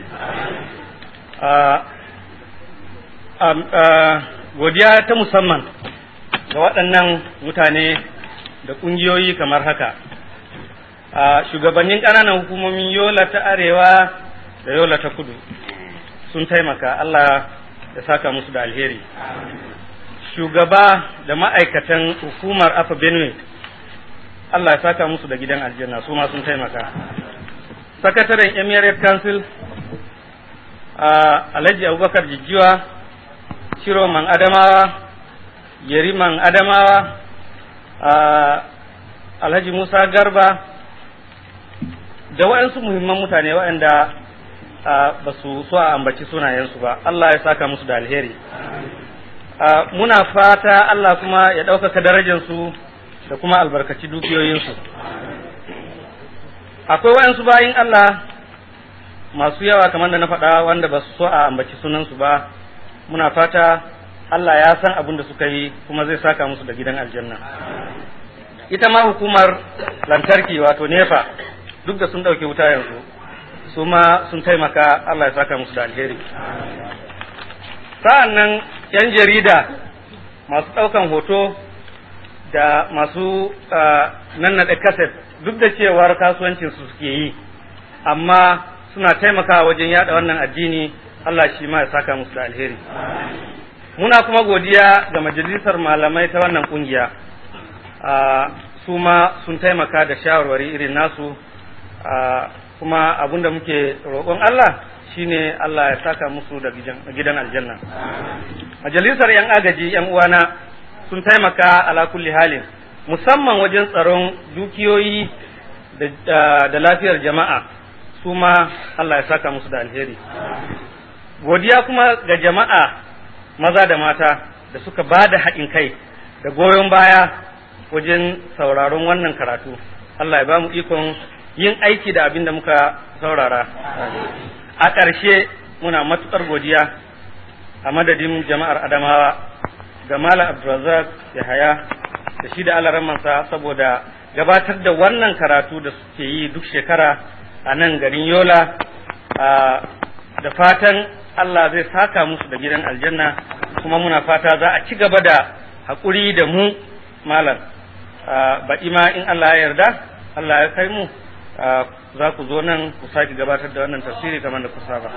Godiya ta musamman ga waɗannan mutane da ƙungiyoyi kamar haka. Shugabannin ƙananan hukumomin Yola ta Arewa da Yola ta Kudu sun taimaka, Allah ya saka musu da alheri. Shugaba da ma'aikatan hukumar Afa Benue, Allah ya saka musu da gidan aljanna, su ma sun taimaka. Sakataren Emirate Council Alhaji Abubakar Jijjiwa, Ciroman Adamawa, Yeriman Adamawa, Alhaji Musa Garba, da waɗansu muhimman mutane waɗanda ba su so a ambaci sunayensu ba, Allah ya saka musu da alheri. Muna fata Allah kuma ya ɗaukaka darajarsu da kuma albarkaci dukiyoyinsu. Akwai waɗansu bayin Allah masu yawa kamar da na faɗa wanda ba su so a ambaci sunansu ba, muna fata Allah ya san abin da suka yi kuma zai saka musu da gidan aljanna. Ita ma hukumar lantarki wato NEPA duk da sun ɗauke wuta yanzu, su ma sun taimaka, Allah ya saka musu da alheri. Sa'an nan ‘yan jarida masu ɗaukan hoto da masu nannaɗe kaset duk da cewar kasuwancin su suke yi, amma suna taimakawa wajen yada wannan addini, Allah shi ma ya saka musu da alheri. Muna kuma godiya ga majalisar malamai ta wannan kungiya, su ma sun taimaka da shawarwari irin nasu, kuma abinda muke roƙon Allah shine Allah ya saka musu da gidan aljanna. Majalisar yan agaji yan uwana sun taimaka ala kulli halin, musamman wajen tsaron dukiyoyi da lafiyar jama'a, su ma Allah ya saka musu da alheri. Godiya kuma ga jama'a maza da mata da suka ba da haɗin kai da goyon baya wajen sauraron wannan karatu. Allah ya ba mu ikon yin aiki da abin da muka saurara. A ƙarshe muna matuƙar godiya a madadin jama'ar Adamawa ga Malam Abdulrazak Yahaya da shi da alaramansa saboda gabatar da wannan karatu da suke yi duk shekara a nan garin Yola, da fatan Allah zai saka musu da gidan aljanna, kuma muna fata za a ci gaba da haƙuri da mu malam. Baɗi ma in Allah ya yarda, Allah ya kai mu, za ku zo nan ku sake gabatar da wannan tafsiri kamar da ku saba.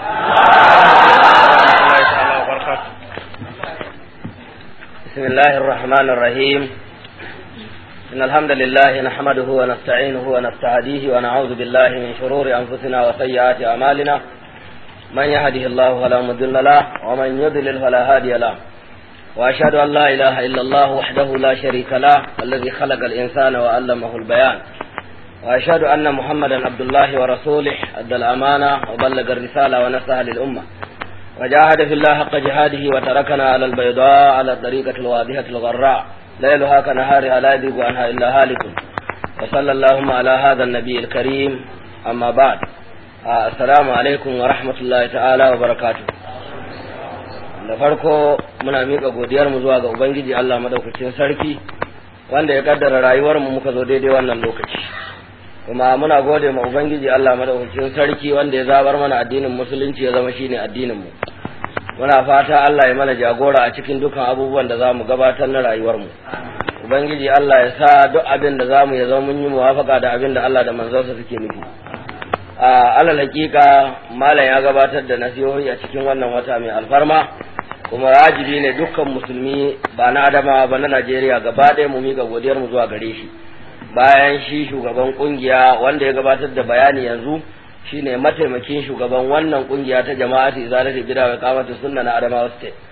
بسم الله الرحمن الرحيم إن الحمد لله نحمده ونستعينه ونستهديه ونعوذ بالله من شرور أنفسنا وسيئات أعمالنا من يهده الله فلا مضل له ومن يضلل فلا هادي له وأشهد أن لا إله إلا الله وحده لا شريك له الذي خلق الإنسان وعلمه البيان وأشهد أن محمدا عبد الله ورسوله أدى الأمانة وبلغ الرسالة ونصح للأمة وجاهد في الله حق جهاده وتركنا على البيضاء على الطريقة الواضحة الغراء ليلها كنهارها لا يزيغ عنها إلا هالك وصلى اللهم على هذا النبي الكريم أما بعد السلام عليكم ورحمة الله تعالى وبركاته. da farko muna miƙa godiyar mu zuwa ga Ubangiji Allah madaukakin sarki wanda ya kaddara rayuwar mu muka zo daidai wannan lokaci, kuma muna gode ma Ubangiji Allah madaukakin sarki wanda ya zabar mana addinin musulunci ya zama shine addinin mu. Muna fata Allah ya mana jagora a cikin dukan abubuwan da zamu gabatar na rayuwar mu. Ubangiji Allah ya sa duk abin da zamu ya zama mun yi muwafaka da abin da Allah da manzonsa suke nufi. A alal hakika malam ya gabatar da nasihohi a cikin wannan wata mai alfarma, kuma wajibi ne dukkan musulmi ba na Adamawa ba na Najeriya gaba ɗaya mu miƙa godiyar mu zuwa gare shi. Bayan shi shugaban kungiya wanda ya gabatar da bayani yanzu shine mataimakin shugaban wannan kungiya ta jama'atu izalati bid'a wa iqamatu sunna na Adamawa State.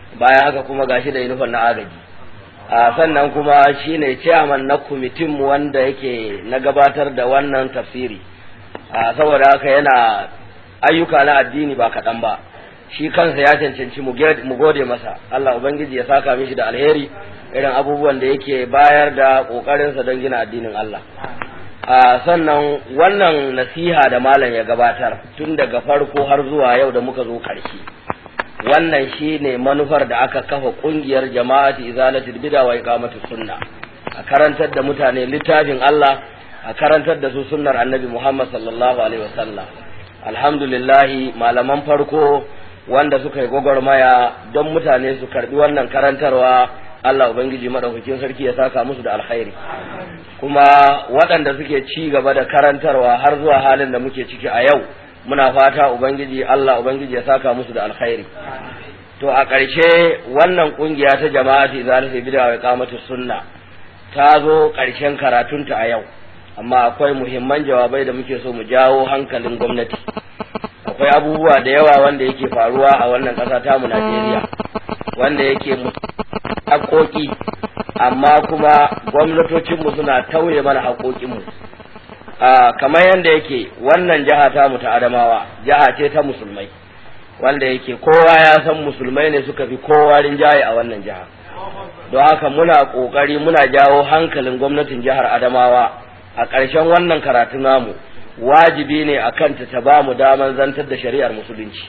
bayan haka kuma gashi da uniform na agaji. a sannan kuma shine chairman na kwamitin mu wanda yake na gabatar da wannan tafsiri. a saboda haka yana ayyuka na addini ba kaɗan ba, shi kansa ya cancanci mu gode masa. Allah ubangiji ya saka mishi da alheri irin abubuwan da yake bayar da kokarinsa don gina addinin Allah. a sannan wannan nasiha da malam ya gabatar tun daga farko har zuwa yau da muka zo karshe, wannan shine manufar da aka kafa kungiyar jama'ati izalatul bid'a wa iqamatus sunna, a karantar da mutane littafin Allah, a karantar da su sunnar annabi Muhammad sallallahu alaihi wasallam. alhamdulillah malaman farko wanda suka yi gwagwarmaya don mutane su karbi wannan karantarwa, Allah ubangiji madaukakin sarki ya saka musu da alkhairi. kuma waɗanda suke ci gaba da karantarwa har zuwa halin da muke ciki a yau, muna fata ubangiji Allah ubangiji ya saka musu da alkhairi. to a ƙarshe wannan kungiya ta jama'ati zalika bid'a wa iqamatus sunna ta zo ƙarshen karatunta a yau, amma akwai muhimman jawabai da muke so mu jawo hankalin gwamnati. akwai abubuwa da yawa wanda yake faruwa a wannan ƙasa ta mu Najeriya wanda yake haƙoƙi, amma kuma gwamnatocinmu suna tauye mana haƙoƙinmu. kamar yadda yake wannan jiha ta mu ta Adamawa jiha ce ta musulmai, wanda yake kowa ya san musulmai ne suka fi kowa rinjaye a wannan jiha. don haka muna ƙoƙari muna jawo hankalin gwamnatin jihar Adamawa a ƙarshen wannan karatu namu, wajibi ne a kanta ta ba mu daman zantar da shari'ar musulunci.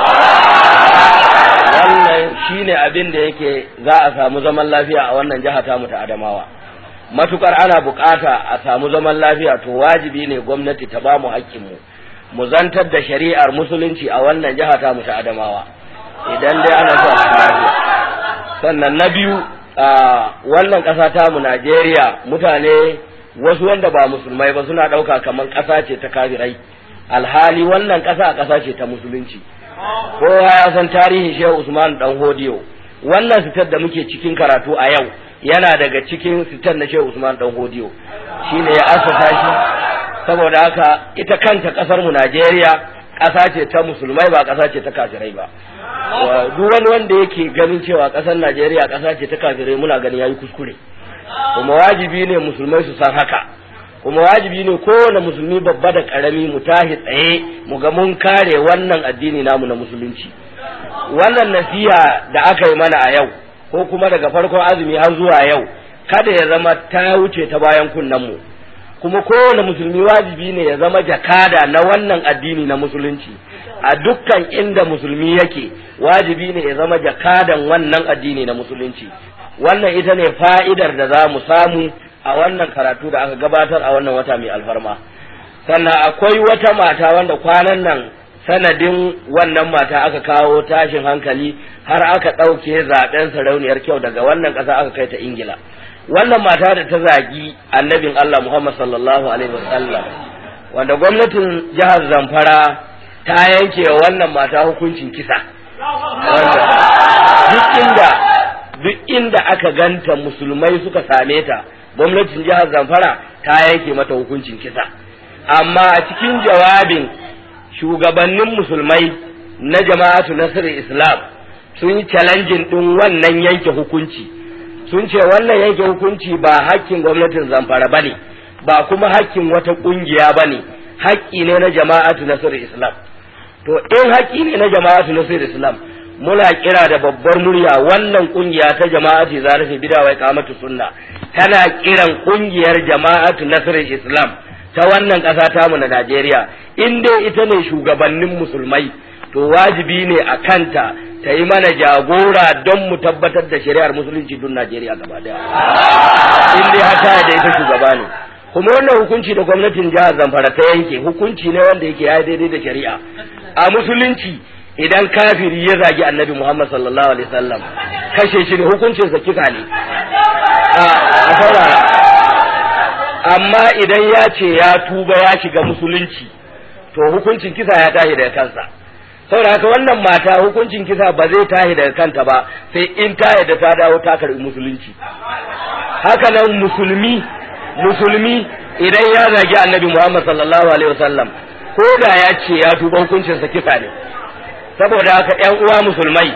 wannan shine abin da yake za a samu zaman lafiya a wannan jiha ta mu ta Adamawa. matukar ana bukata a samu zaman lafiya, to wajibi ne gwamnati ta ba mu haƙƙinmu mu zantar da shari'ar musulunci a wannan jiha ta mu ta Adamawa, idan dai ana so a samu lafiya. sannan na biyu, wannan ƙasa ta mu Najeriya, mutane wasu wanda ba musulmai ba suna ɗauka kamar ƙasa ce ta kafirai, alhali wannan ƙasa ƙasa ce ta musulunci. kowa ya san tarihin Shehu Usman dan Hodiyo, wannan sitar da muke cikin karatu a yau yana daga cikin sitar na Shehu Usman dan Hodiyo, shine ya assasa shi. saboda haka ita kanta ƙasar mu Najeriya ƙasa ce ta musulmai ba ƙasa ce ta kafirai ba. duk wani wanda yake ganin cewa ƙasar Najeriya ƙasa ce ta kafirai, muna ganin yayi kuskure. kuma wajibi ne musulmai su san haka, kuma wajibi ne kowane musulmi babba da karami mu tahi tsaye mu ga mun kare wannan addini namu na musulunci. wannan nasiha da aka yi mana a yau, ko kuma daga farkon azumi har zuwa yau, kada ya zama ta wuce ta bayan kunnen mu. kuma kowane musulmi wajibi ne ya zama jakada na wannan addini na musulunci. a dukkan inda musulmi yake wajibi ne ya zama jakadan wannan addini na musulunci. wannan ita ne fa'idar da za mu samu a wannan karatu da aka gabatar a wannan wata mai alfarma. sannan akwai wata mata wanda kwanan nan sanadin wannan mata aka kawo tashin hankali har aka ɗauke zaɓen sarauniyar kyau daga wannan ƙasa aka kai ta Ingila. wannan mata da ta zagi annabin Allah Muhammad sallallahu alaihi wasallam, wanda gwamnatin jihar Zamfara ta yanke wa wannan mata hukuncin kisa. wanda duk inda duk inda aka ganta musulmai suka same ta, gwamnatin jihar Zamfara ta yanke mata hukuncin kisa. amma a cikin jawabin shugabannin musulmai na jama'atu Nasrul Islam sun yi challenging din wannan yanke hukunci, sun ce wannan yanke hukunci ba hakkin gwamnatin Zamfara bane, ba kuma hakkin wata kungiya bane, haƙƙi ne na jama'atu Nasrul Islam. to in haƙƙi ne na jama'atu Nasrul Islam, muna kira da babbar murya wannan kungiya ta jama'atu zarafi bid'a wa iqamatu sunna tana kiran kungiyar jama'atu Nasrul Islam ta wannan ƙasa ta mu na Najeriya, in dai ita ne shugabannin musulmai, to wajibi ne a kanta ta yi mana jagora don mu tabbatar da shari'ar musulunci dun Najeriya gaba daya. in dai haka da ita shugaba ne. kuma wannan hukunci da gwamnatin jihar Zamfara ta yanke hukunci ne wanda yake ya daidai da shari'a. a musulunci idan kafiri ya zagi annabi Muhammad sallallahu alaihi wasallam, kashe shi ne, hukuncinsa kisa ne. a saurara, amma idan ya ce ya tuba ya shiga musulunci, to hukuncin kisa ya tashi daga kansa. saboda haka wannan mata hukuncin kisa ba zai tashi daga kanta ba sai in ta yadda ta dawo ta karbi musulunci. haka nan musulmi musulmi idan ya zagi annabi Muhammad sallallahu alaihi wasallam, ko da ya ce ya tuba hukuncinsa kisa ne. saboda haka ƴan uwa musulmai,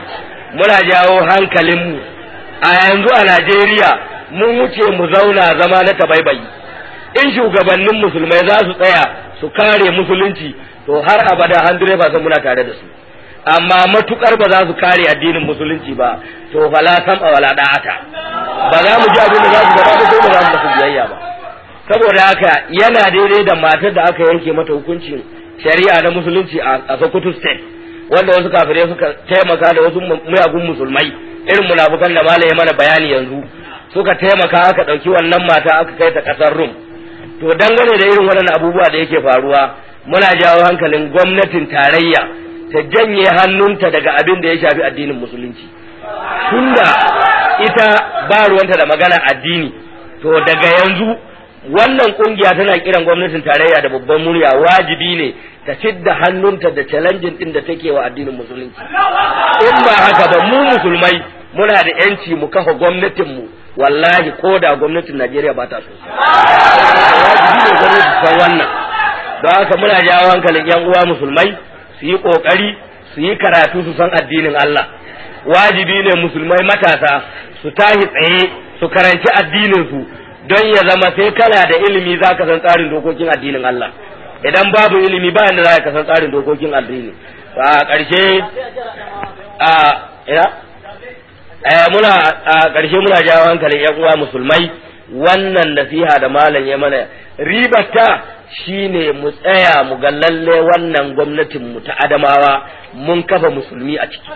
muna jawo hankalinmu a yanzu a Najeriya mun wuce mu zauna zama na tabaibayi. In shugabannin musulmai za su tsaya su kare musulunci to har abada handure ba san muna tare da su, amma matukar ba za su kare addinin musulunci ba to fala sam wala da'ata, ba za mu ji abin da za su gaba ba ko ba za mu musu biyayya ba. Saboda haka yana daidai da matar da aka yanke mata hukuncin shari'a na musulunci a Sokoto state, wanda wasu kafirai suka taimaka da wasu muyagun musulmai irin munafukan da malai mana bayani yanzu, suka taimaka aka dauki wannan mata aka kai ta kasar Rum. To dangane da irin waɗannan abubuwa da yake faruwa, muna jawo hankalin gwamnatin tarayya ta janye hannunta daga abin da ya shafi addinin musulunci, tunda ita ba ruwanta da magana addini. To daga yanzu wannan kungiya tana kiran gwamnatin tarayya da babban murya, wajibi ne ta fidda hannunta da challenging din da take wa addinin musulunci. In ba haka ba, mu musulmai muna da yanci mu kafa gwamnatin mu, wallahi ko da gwamnatin Najeriya ba ta so. Wajibi ne gwamnati san wannan. Don haka muna jawo hankalin yan uwa musulmai su yi kokari su yi karatu su san addinin Allah. Wajibi ne musulmai matasa su tashi tsaye su karanci addinin su, don ya zama sai kana da ilimi za ka san tsarin dokokin addinin Allah. Idan babu ilimi ba yanda za ka san tsarin dokokin addini. A ƙarshe a ina eh muna a ƙarshe muna jawo hankalin ƴan uwa musulmai, wannan nasiha da malam ya mana ribarta shine mu tsaya mu ga lalle wannan gwamnatin mu ta Adamawa mun kafa musulmi a ciki.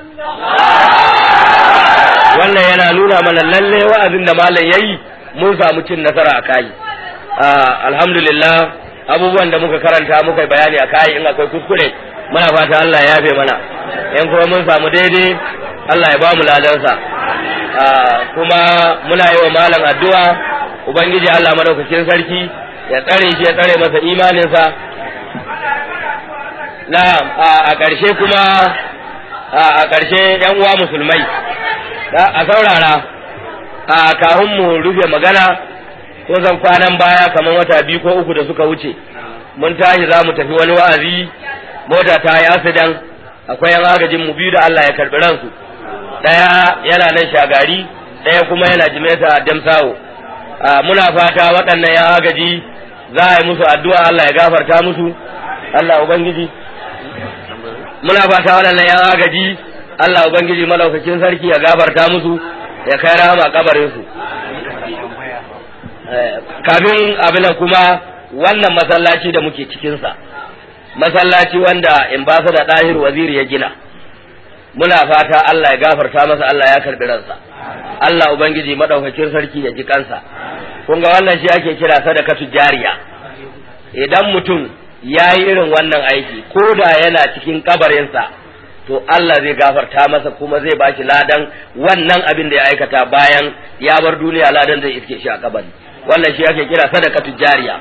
Wannan yana nuna mana lalle wa'azin da malam yayi mun samu cin nasara a kai. Alhamdulillah, abubuwan da muka karanta muka bayani a kai, in akwai kuskure muna fata Allah ya yafe mana, in kuma mun samu daidai Allah ya ba mu ladansa. Kuma muna yi wa malam addu'a, ubangiji Allah madaukakin sarki ya tsare shi, ya tsare masa imaninsa. Na a ƙarshe kuma a ƙarshe yan uwa musulmai a saurara, a kafin mu rufe magana, ko zan kwanan baya kamar wata biyu ko uku da suka wuce mun tashi za mu tafi wani wa'azi, mota ta yi asidan, akwai yan agajin mu biyu da Allah ya karbi ransu, daya yana nan Shagari, daya kuma yana Jimeta Damsawo. Muna fata waɗannan yan agaji za a yi musu addu'a Allah ya gafarta musu, Allah ubangiji muna fata waɗannan yan agaji Allah ubangiji malaukakin sarki ya gafarta musu, ya kai rahama kabarin su. Kafin abin kuma wannan masallaci da muke cikin sa, masallaci wanda in ba da Dahir Waziri ya gina, muna fata Allah ya gafarta masa, Allah ya karbi ransa, Allah ubangiji madaukakin sarki ya ji kansa. Kun ga wannan shi ake kira sadakatu jariya. Idan mutum yayi irin wannan aiki, ko da yana cikin kabarinsa, to Allah zai gafarta masa kuma zai bashi ladan wannan abin da ya aikata bayan ya bar duniya, ladan zai iske shi a kabari. Wannan shi ake kira sadakatu jariya.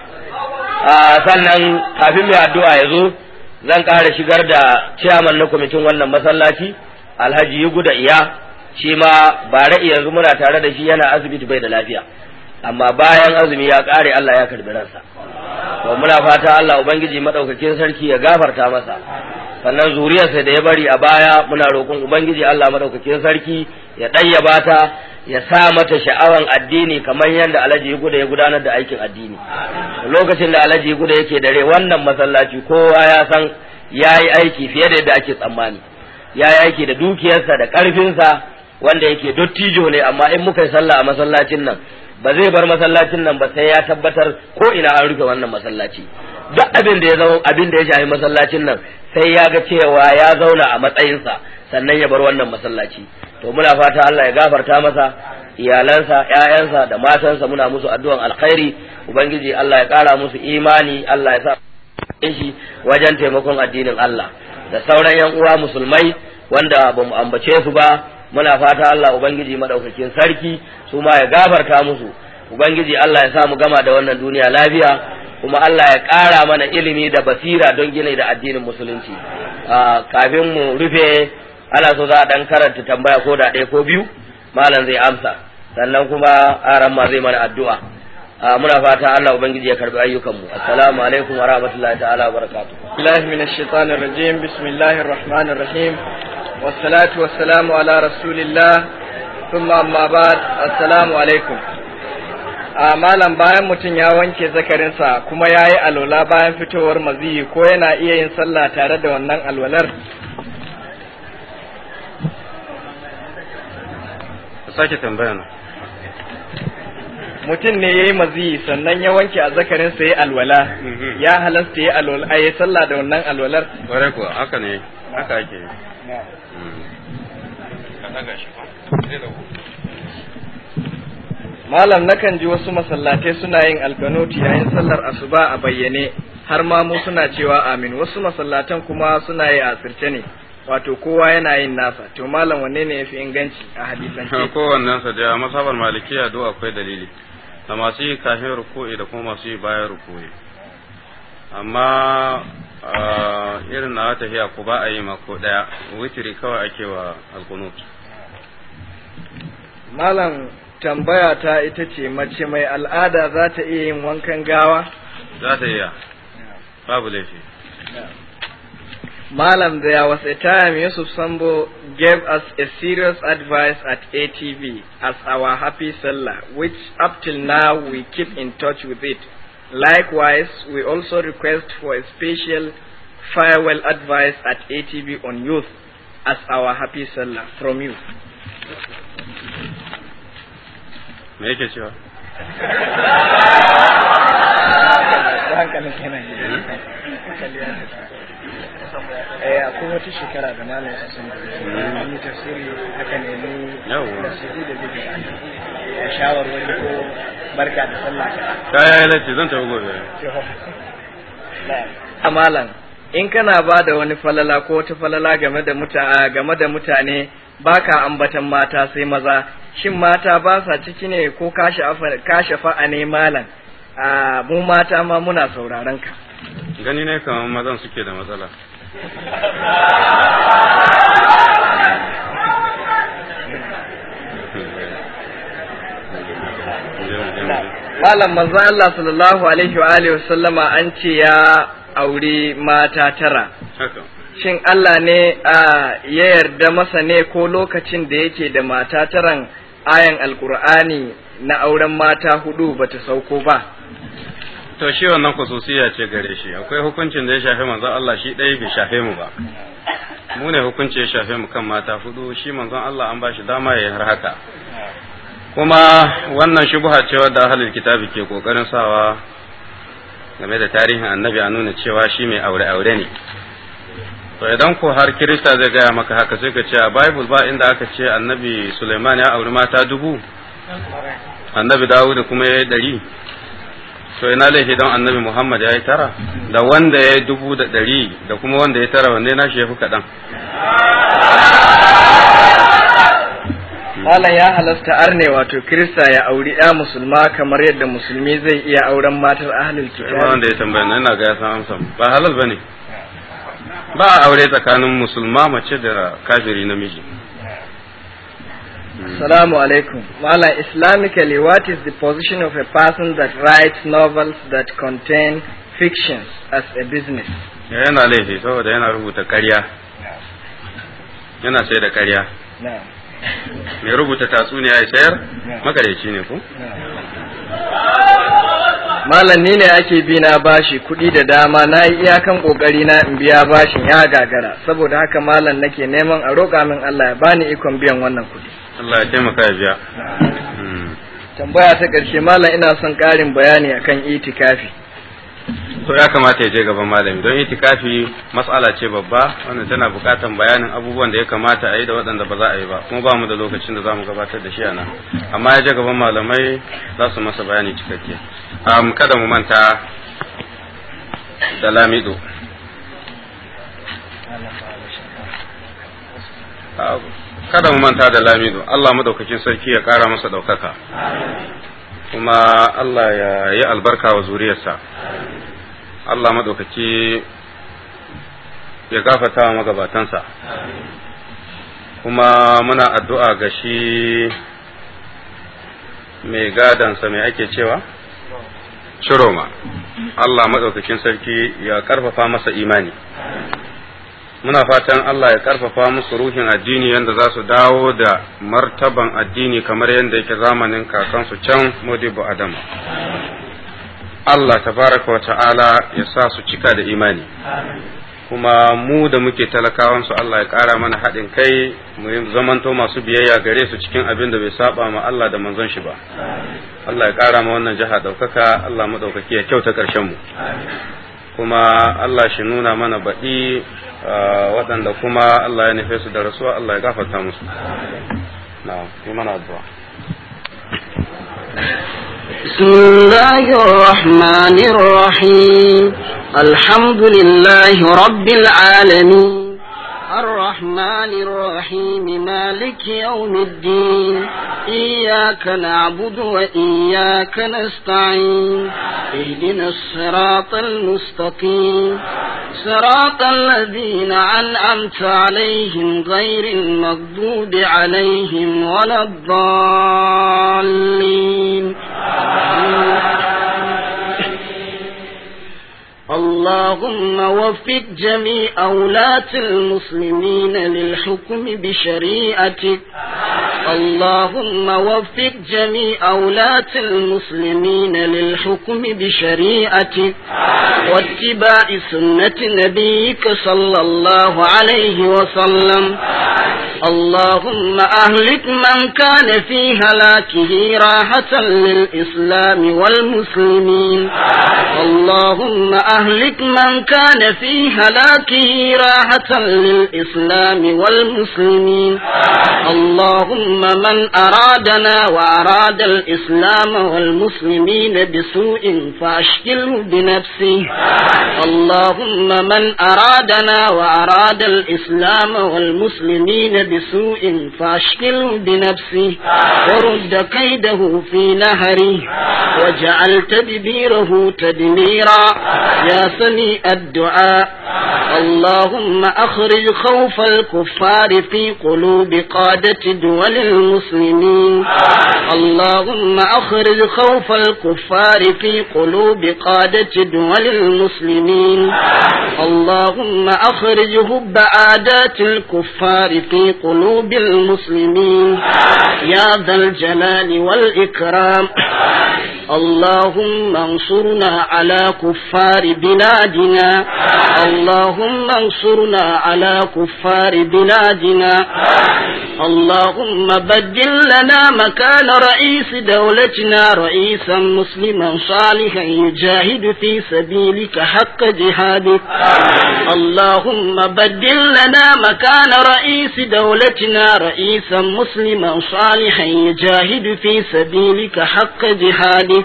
Sannan kafin mai addu'a ya zo, zan ƙara shigar da ciyaman na kwamitin wannan masallaci, Alhaji Yugu da Iya, shi ma bare yanzu muna tare da shi, yana asibiti bai da lafiya, amma bayan azumi ya ƙare Allah ya karbi ransa. To muna fata Allah ubangiji madaukakin sarki ya gafarta masa, sannan zuriyarsa da ya bari a baya muna roƙon ubangiji Allah madaukakin sarki ya ɗayyaba ta, ya sa mata sha'awan addini kamar yadda Alhaji Yugu da ya gudanar da aikin addini. Lokacin da Alhaji Yugu da yake dare wannan masallaci, kowa ya san yayi aiki fiye da yadda ake tsammani. Yayi aiki da dukiyarsa da ƙarfinsa, wanda yake dottijo ne, amma in muka yi sallah a masallacin nan ba zai bar masallacin nan ba sai ya tabbatar ko ina an rufe wannan masallaci. Duk abin da ya zama abin da ya shafi masallacin nan sai ya ga cewa ya zauna a matsayinsa sannan ya bar wannan masallaci. To muna fata Allah ya gafarta masa, iyalansa, ƴaƴansa da matansa muna musu addu'an alkhairi, ubangiji Allah ya ƙara musu imani, Allah ya sa shi wajen taimakon addinin Allah. Da sauran yan uwa musulmai wanda ba mu ambace su ba, muna fata Allah ubangiji madaukakin sarki su ma ya gafarta musu, ubangiji Allah ya sa mu gama da wannan duniya lafiya, kuma Allah ya ƙara mana ilimi da basira don gina da addinin musulunci. Kafin mu rufe, ana so za a dan karanta tambaya ko da ɗaya ko biyu, malam zai amsa, sannan kuma aran ma zai mana addu'a. muna fata Allah ubangiji ya karbi ayyukan mu. Assalamu alaikum wa rahmatullahi ta'ala wa barakatuh. Billahi minash shaitanir rajim. Bismillahir rahmanir rahim. والصلاة والسلام على رسول الله ثم أما بعد السلام عليكم. a malam bayan mutum ya wanke zakarinsa kuma ya yi alwala bayan fitowar maziyi ko yana iya yin sallah tare da wannan alwalar? sake tambaya na. Mutum ne ya yi maziyi sannan ya wanke a zakarinsa ya yi alwala, ya halasta ya alwala a yi sallah da wannan alwalar? Ware kuwa haka ne, haka ake yi. Malam nakan ji wasu masallatai suna yin alkanuti yayin sallar asuba a bayyane har ma mu suna cewa amin, wasu masallatan kuma suna yi a asirce ne, wato kowa yana yin nasa. To malam wanne ne yafi inganci a hadisance? Kowannen sa da masabar malikiya do akwai dalili, da masu yi kafin ruku'i da kuma masu yi bayan ruku'i. Amma irin na tafiya ko ba a yi mako daya, witiri kawai ake wa alkunut. Malam tambaya ta ita ce, mace mai al'ada za ta iya yin wankan gawa? Za ta iya, babu laifi. Malam, there was a time Yusuf Sambo gave us a serious advice at A T V as our happy seller, which up till now we keep in touch with it. Likewise, we also request for a special farewell advice at A T V on youth as our happy seller from you. Me yake cewa? Eh, akwai wata shekara da malam sun an yi tafsiri haka ne ni da su da zai a shawarwari ko barka da sallah. Kaya ya lati zan tafi gobe. Malam, in kana ba da wani falala ko wata falala game da mutane game da mutane baka ambatan mata sai maza, shin mata ba sa ciki ne ko kashe fa'a ne malam? A mu mata ma muna sauraron ka. Gani ne kamar mazan suke da matsala. Malam, manzo Allah sallallahu alaihi wa alihi wasallama an ce ya aure mata tara. Shin Allah ne ya yarda masa ne ko lokacin da yake da mata taran ayan alkur'ani na auren mata hudu bata sauko ba? To shi wannan khususiyya ce gare shi, akwai hukuncin da ya shafe manzon Allah shi ɗaya bai shafe mu ba. Mu ne hukunci ya shafe mu kan mata hudu, shi manzon Allah an bashi dama ya har haka. Kuma wannan shubha ce wadda ahlul kitabi ke kokarin sawa game da tarihin annabi a nuna cewa shi mai aure aure ne. To idan ko har Kirista zai gaya maka haka sai ka ce a Bible ba inda aka ce annabi Suleiman ya auri mata dubu, annabi Dawud kuma ya yi ɗari. To ina laifi don annabi Muhammad ya yi tara, da wanda ya yi dubu da ɗari da kuma wanda ya tara wanne na shi ya fi kaɗan. Malam, ya halasta arne wato Kirista ya auri ya musulma kamar yadda musulmi zai iya auren matar ahlul kitab? Wanda ya tambaya ina ga ya san amsa, ba halal bane. Ba a aure tsakanin musulma mace da kafiri namiji. Assalamu alaikum. Mala, Islamically, what is the position of a person that writes novels that contain fictions as a business? Yana laifi saboda yana rubuta ƙarya. Yana sai da ƙarya. Mai rubuta tatsuniya ya sayar? Makareci ne ko? Malam, ni ne ake bi na bashi kuɗi da dama, na yi iyakan ƙoƙari na in biya bashin ya gagara, saboda haka malam nake neman a roƙa min Allah ya bani ikon biyan wannan kuɗi. Allah ya taimaka ya biya. Tambaya ta ƙarshe, malam ina son ƙarin bayani akan itikafi. To ya kamata ya je gaban malami don itikafi mas'ala ce babba wanda tana buƙatar bayanin abubuwan da ya kamata a yi da waɗanda ba za a yi ba, kuma ba mu da lokacin da za mu gabatar da shi a nan, amma ya je gaban malamai za su masa bayani cikakke. Um, kada mu manta da lamido. Kada mu manta da lamido, Allah madaukakin sarki ya ƙara masa ɗaukaka, kuma Allah ya yi albarka wa zuriyarsa. Allah madaukaki ya gafata wa magabatansa, kuma muna addu'a ga shi mai gadansa mai ake cewa? Shiroma. Allah madaukakin sarki ya ƙarfafa masa imani, muna fatan Allah ya karfafa musu ruhin addini yadda za su dawo da martaban addini kamar yadda yake zamanin kakansu can Modibo Adama. Allah tabaraka wa ta'ala ya sa su cika da imani, kuma mu da muke talakawansu Allah ya ƙara mana haɗin kai mu zamanto masu biyayya gare su cikin abin da bai saba ma Allah da manzon shi ba. Allah ya ƙara ma wannan jiha ɗaukaka, Allah maɗaukaki ya kyauta ƙarshen mu, kuma Allah shi nuna mana baɗi waɗanda kuma Allah ya nufe su da rasuwa, Allah ya gafarta musu. Na'am, yi mana addu'a. بسم الله الرحمن الرحيم الحمد لله رب العالمين الرحمن الرحيم مالك يوم الدين إياك نعبد وإياك نستعين اهدنا الصراط المستقيم صراط الذين أنعمت عليهم غير المغضوب عليهم ولا الضالين. اللهم وفق جميع ولاة المسلمين للحكم بشريعتك. اللهم وفق جميع ولاة المسلمين للحكم بشريعتك واتباع سنة نبيك صلى الله عليه وسلم. اللهم أهلك من كان في هلاكه راحة للإسلام والمسلمين. اللهم أهلك من كان في هلاكه راحة للإسلام والمسلمين. اللهم من أرادنا وأراد الإسلام والمسلمين بسوء فأشكله بنفسه. اللهم من أرادنا وأراد الإسلام والمسلمين بسوء فأشكله بنفسه ورد كيده في نهره وجعل تدبيره تدميرا يا سميع الدعاء. اللهم أخرج خوف الكفار في قلوب قادة دول المسلمين. اللهم أخرج خوف الكفار في قلوب قادة دول المسلمين. اللهم أخرج هب عادات الكفار في قلوب المسلمين يا ذا الجلال والإكرام. اللهم انصرنا على كفار بلادنا. اللهم انصرنا على كفار بلادنا. اللهم بدل لنا مكان رئيس دولتنا رئيسا مسلما صالحا يجاهد في سبيلك حق جهادك. اللهم بدل لنا مكان رئيس دولتنا رئيسا مسلما صالحا يجاهد في سبيلك حق جهادك.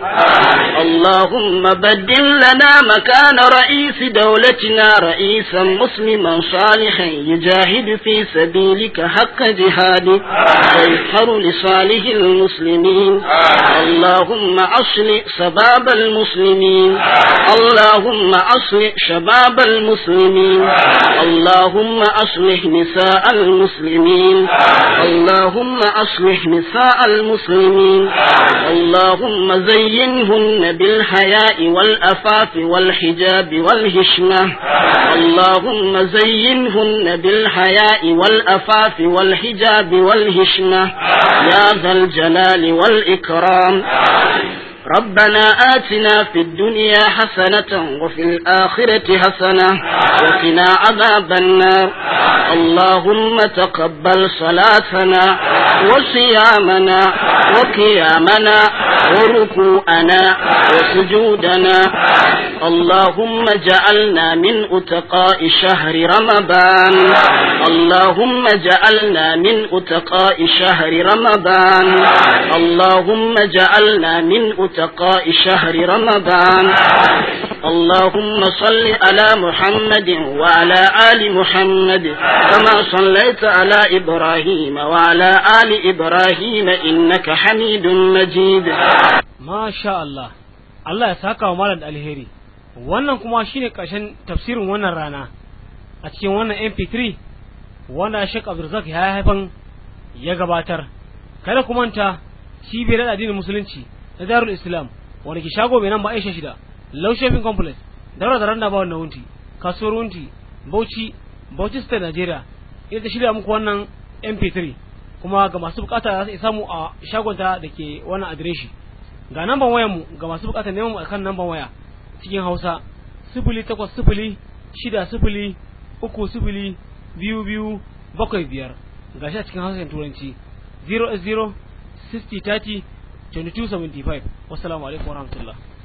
اللهم بدل لنا مكان رئيس دولتنا رئيسا مسلما صالحا يجاهد في سبيلك حق جهادك ويظهر لصالح المسلمين. اللهم أصلح شباب المسلمين. اللهم أصلح شباب المسلمين. اللهم أصلح نساء المسلمين. اللهم أصلح نساء المسلمين. اللهم زينهن بالحياء والأفاف والحجاب والهشمة. اللهم زينهن بالحياء والأفاف والحجاب والهشمة يا ذا الجلال والإكرام. ربنا آتنا في الدنيا حسنة وفي الآخرة حسنة وقنا عذاب النار. اللهم تقبل صلاتنا وصيامنا وقيامنا وركوعنا وسجودنا. اللهم اجعلنا من أتقاء شهر رمضان. اللهم اجعلنا من أتقاء شهر رمضان. اللهم اجعلنا من أتقاء شهر رمضان. اللهم صل على محمد وعلى آل محمد كما صليت على إبراهيم وعلى آل إبراهيم إنك حميد مجيد. ما شاء الله. Allah ya saka wa malam alheri. Wannan kuma shine ƙarshen tafsirin wannan rana a cikin wannan M P three wanda Sheikh Abdulrazak ya haifan ya gabatar. Kada ku manta cibiyar addinin musulunci na Darul Islam wanda ke shago mai nan ba Aisha shida Low Shopping Complex daura da randa ba wannan wunti kasuwar wunti Bauchi Bauchi State Nigeria ita ta shirya muku wannan M P three kuma ga masu bukata za su samu a shagonta da ke wannan adireshi. Ga namban wayar mu ga masu bukata neman mu akan namban waya cikin Hausa sifili takwas sifili shida sifili uku sifili biyu biyu bakwai biyar gashi a cikin Hausa Turanci zero eight zero sixty thirty twenty-two seventy-five. Wassalamu alaikum warahmatullahi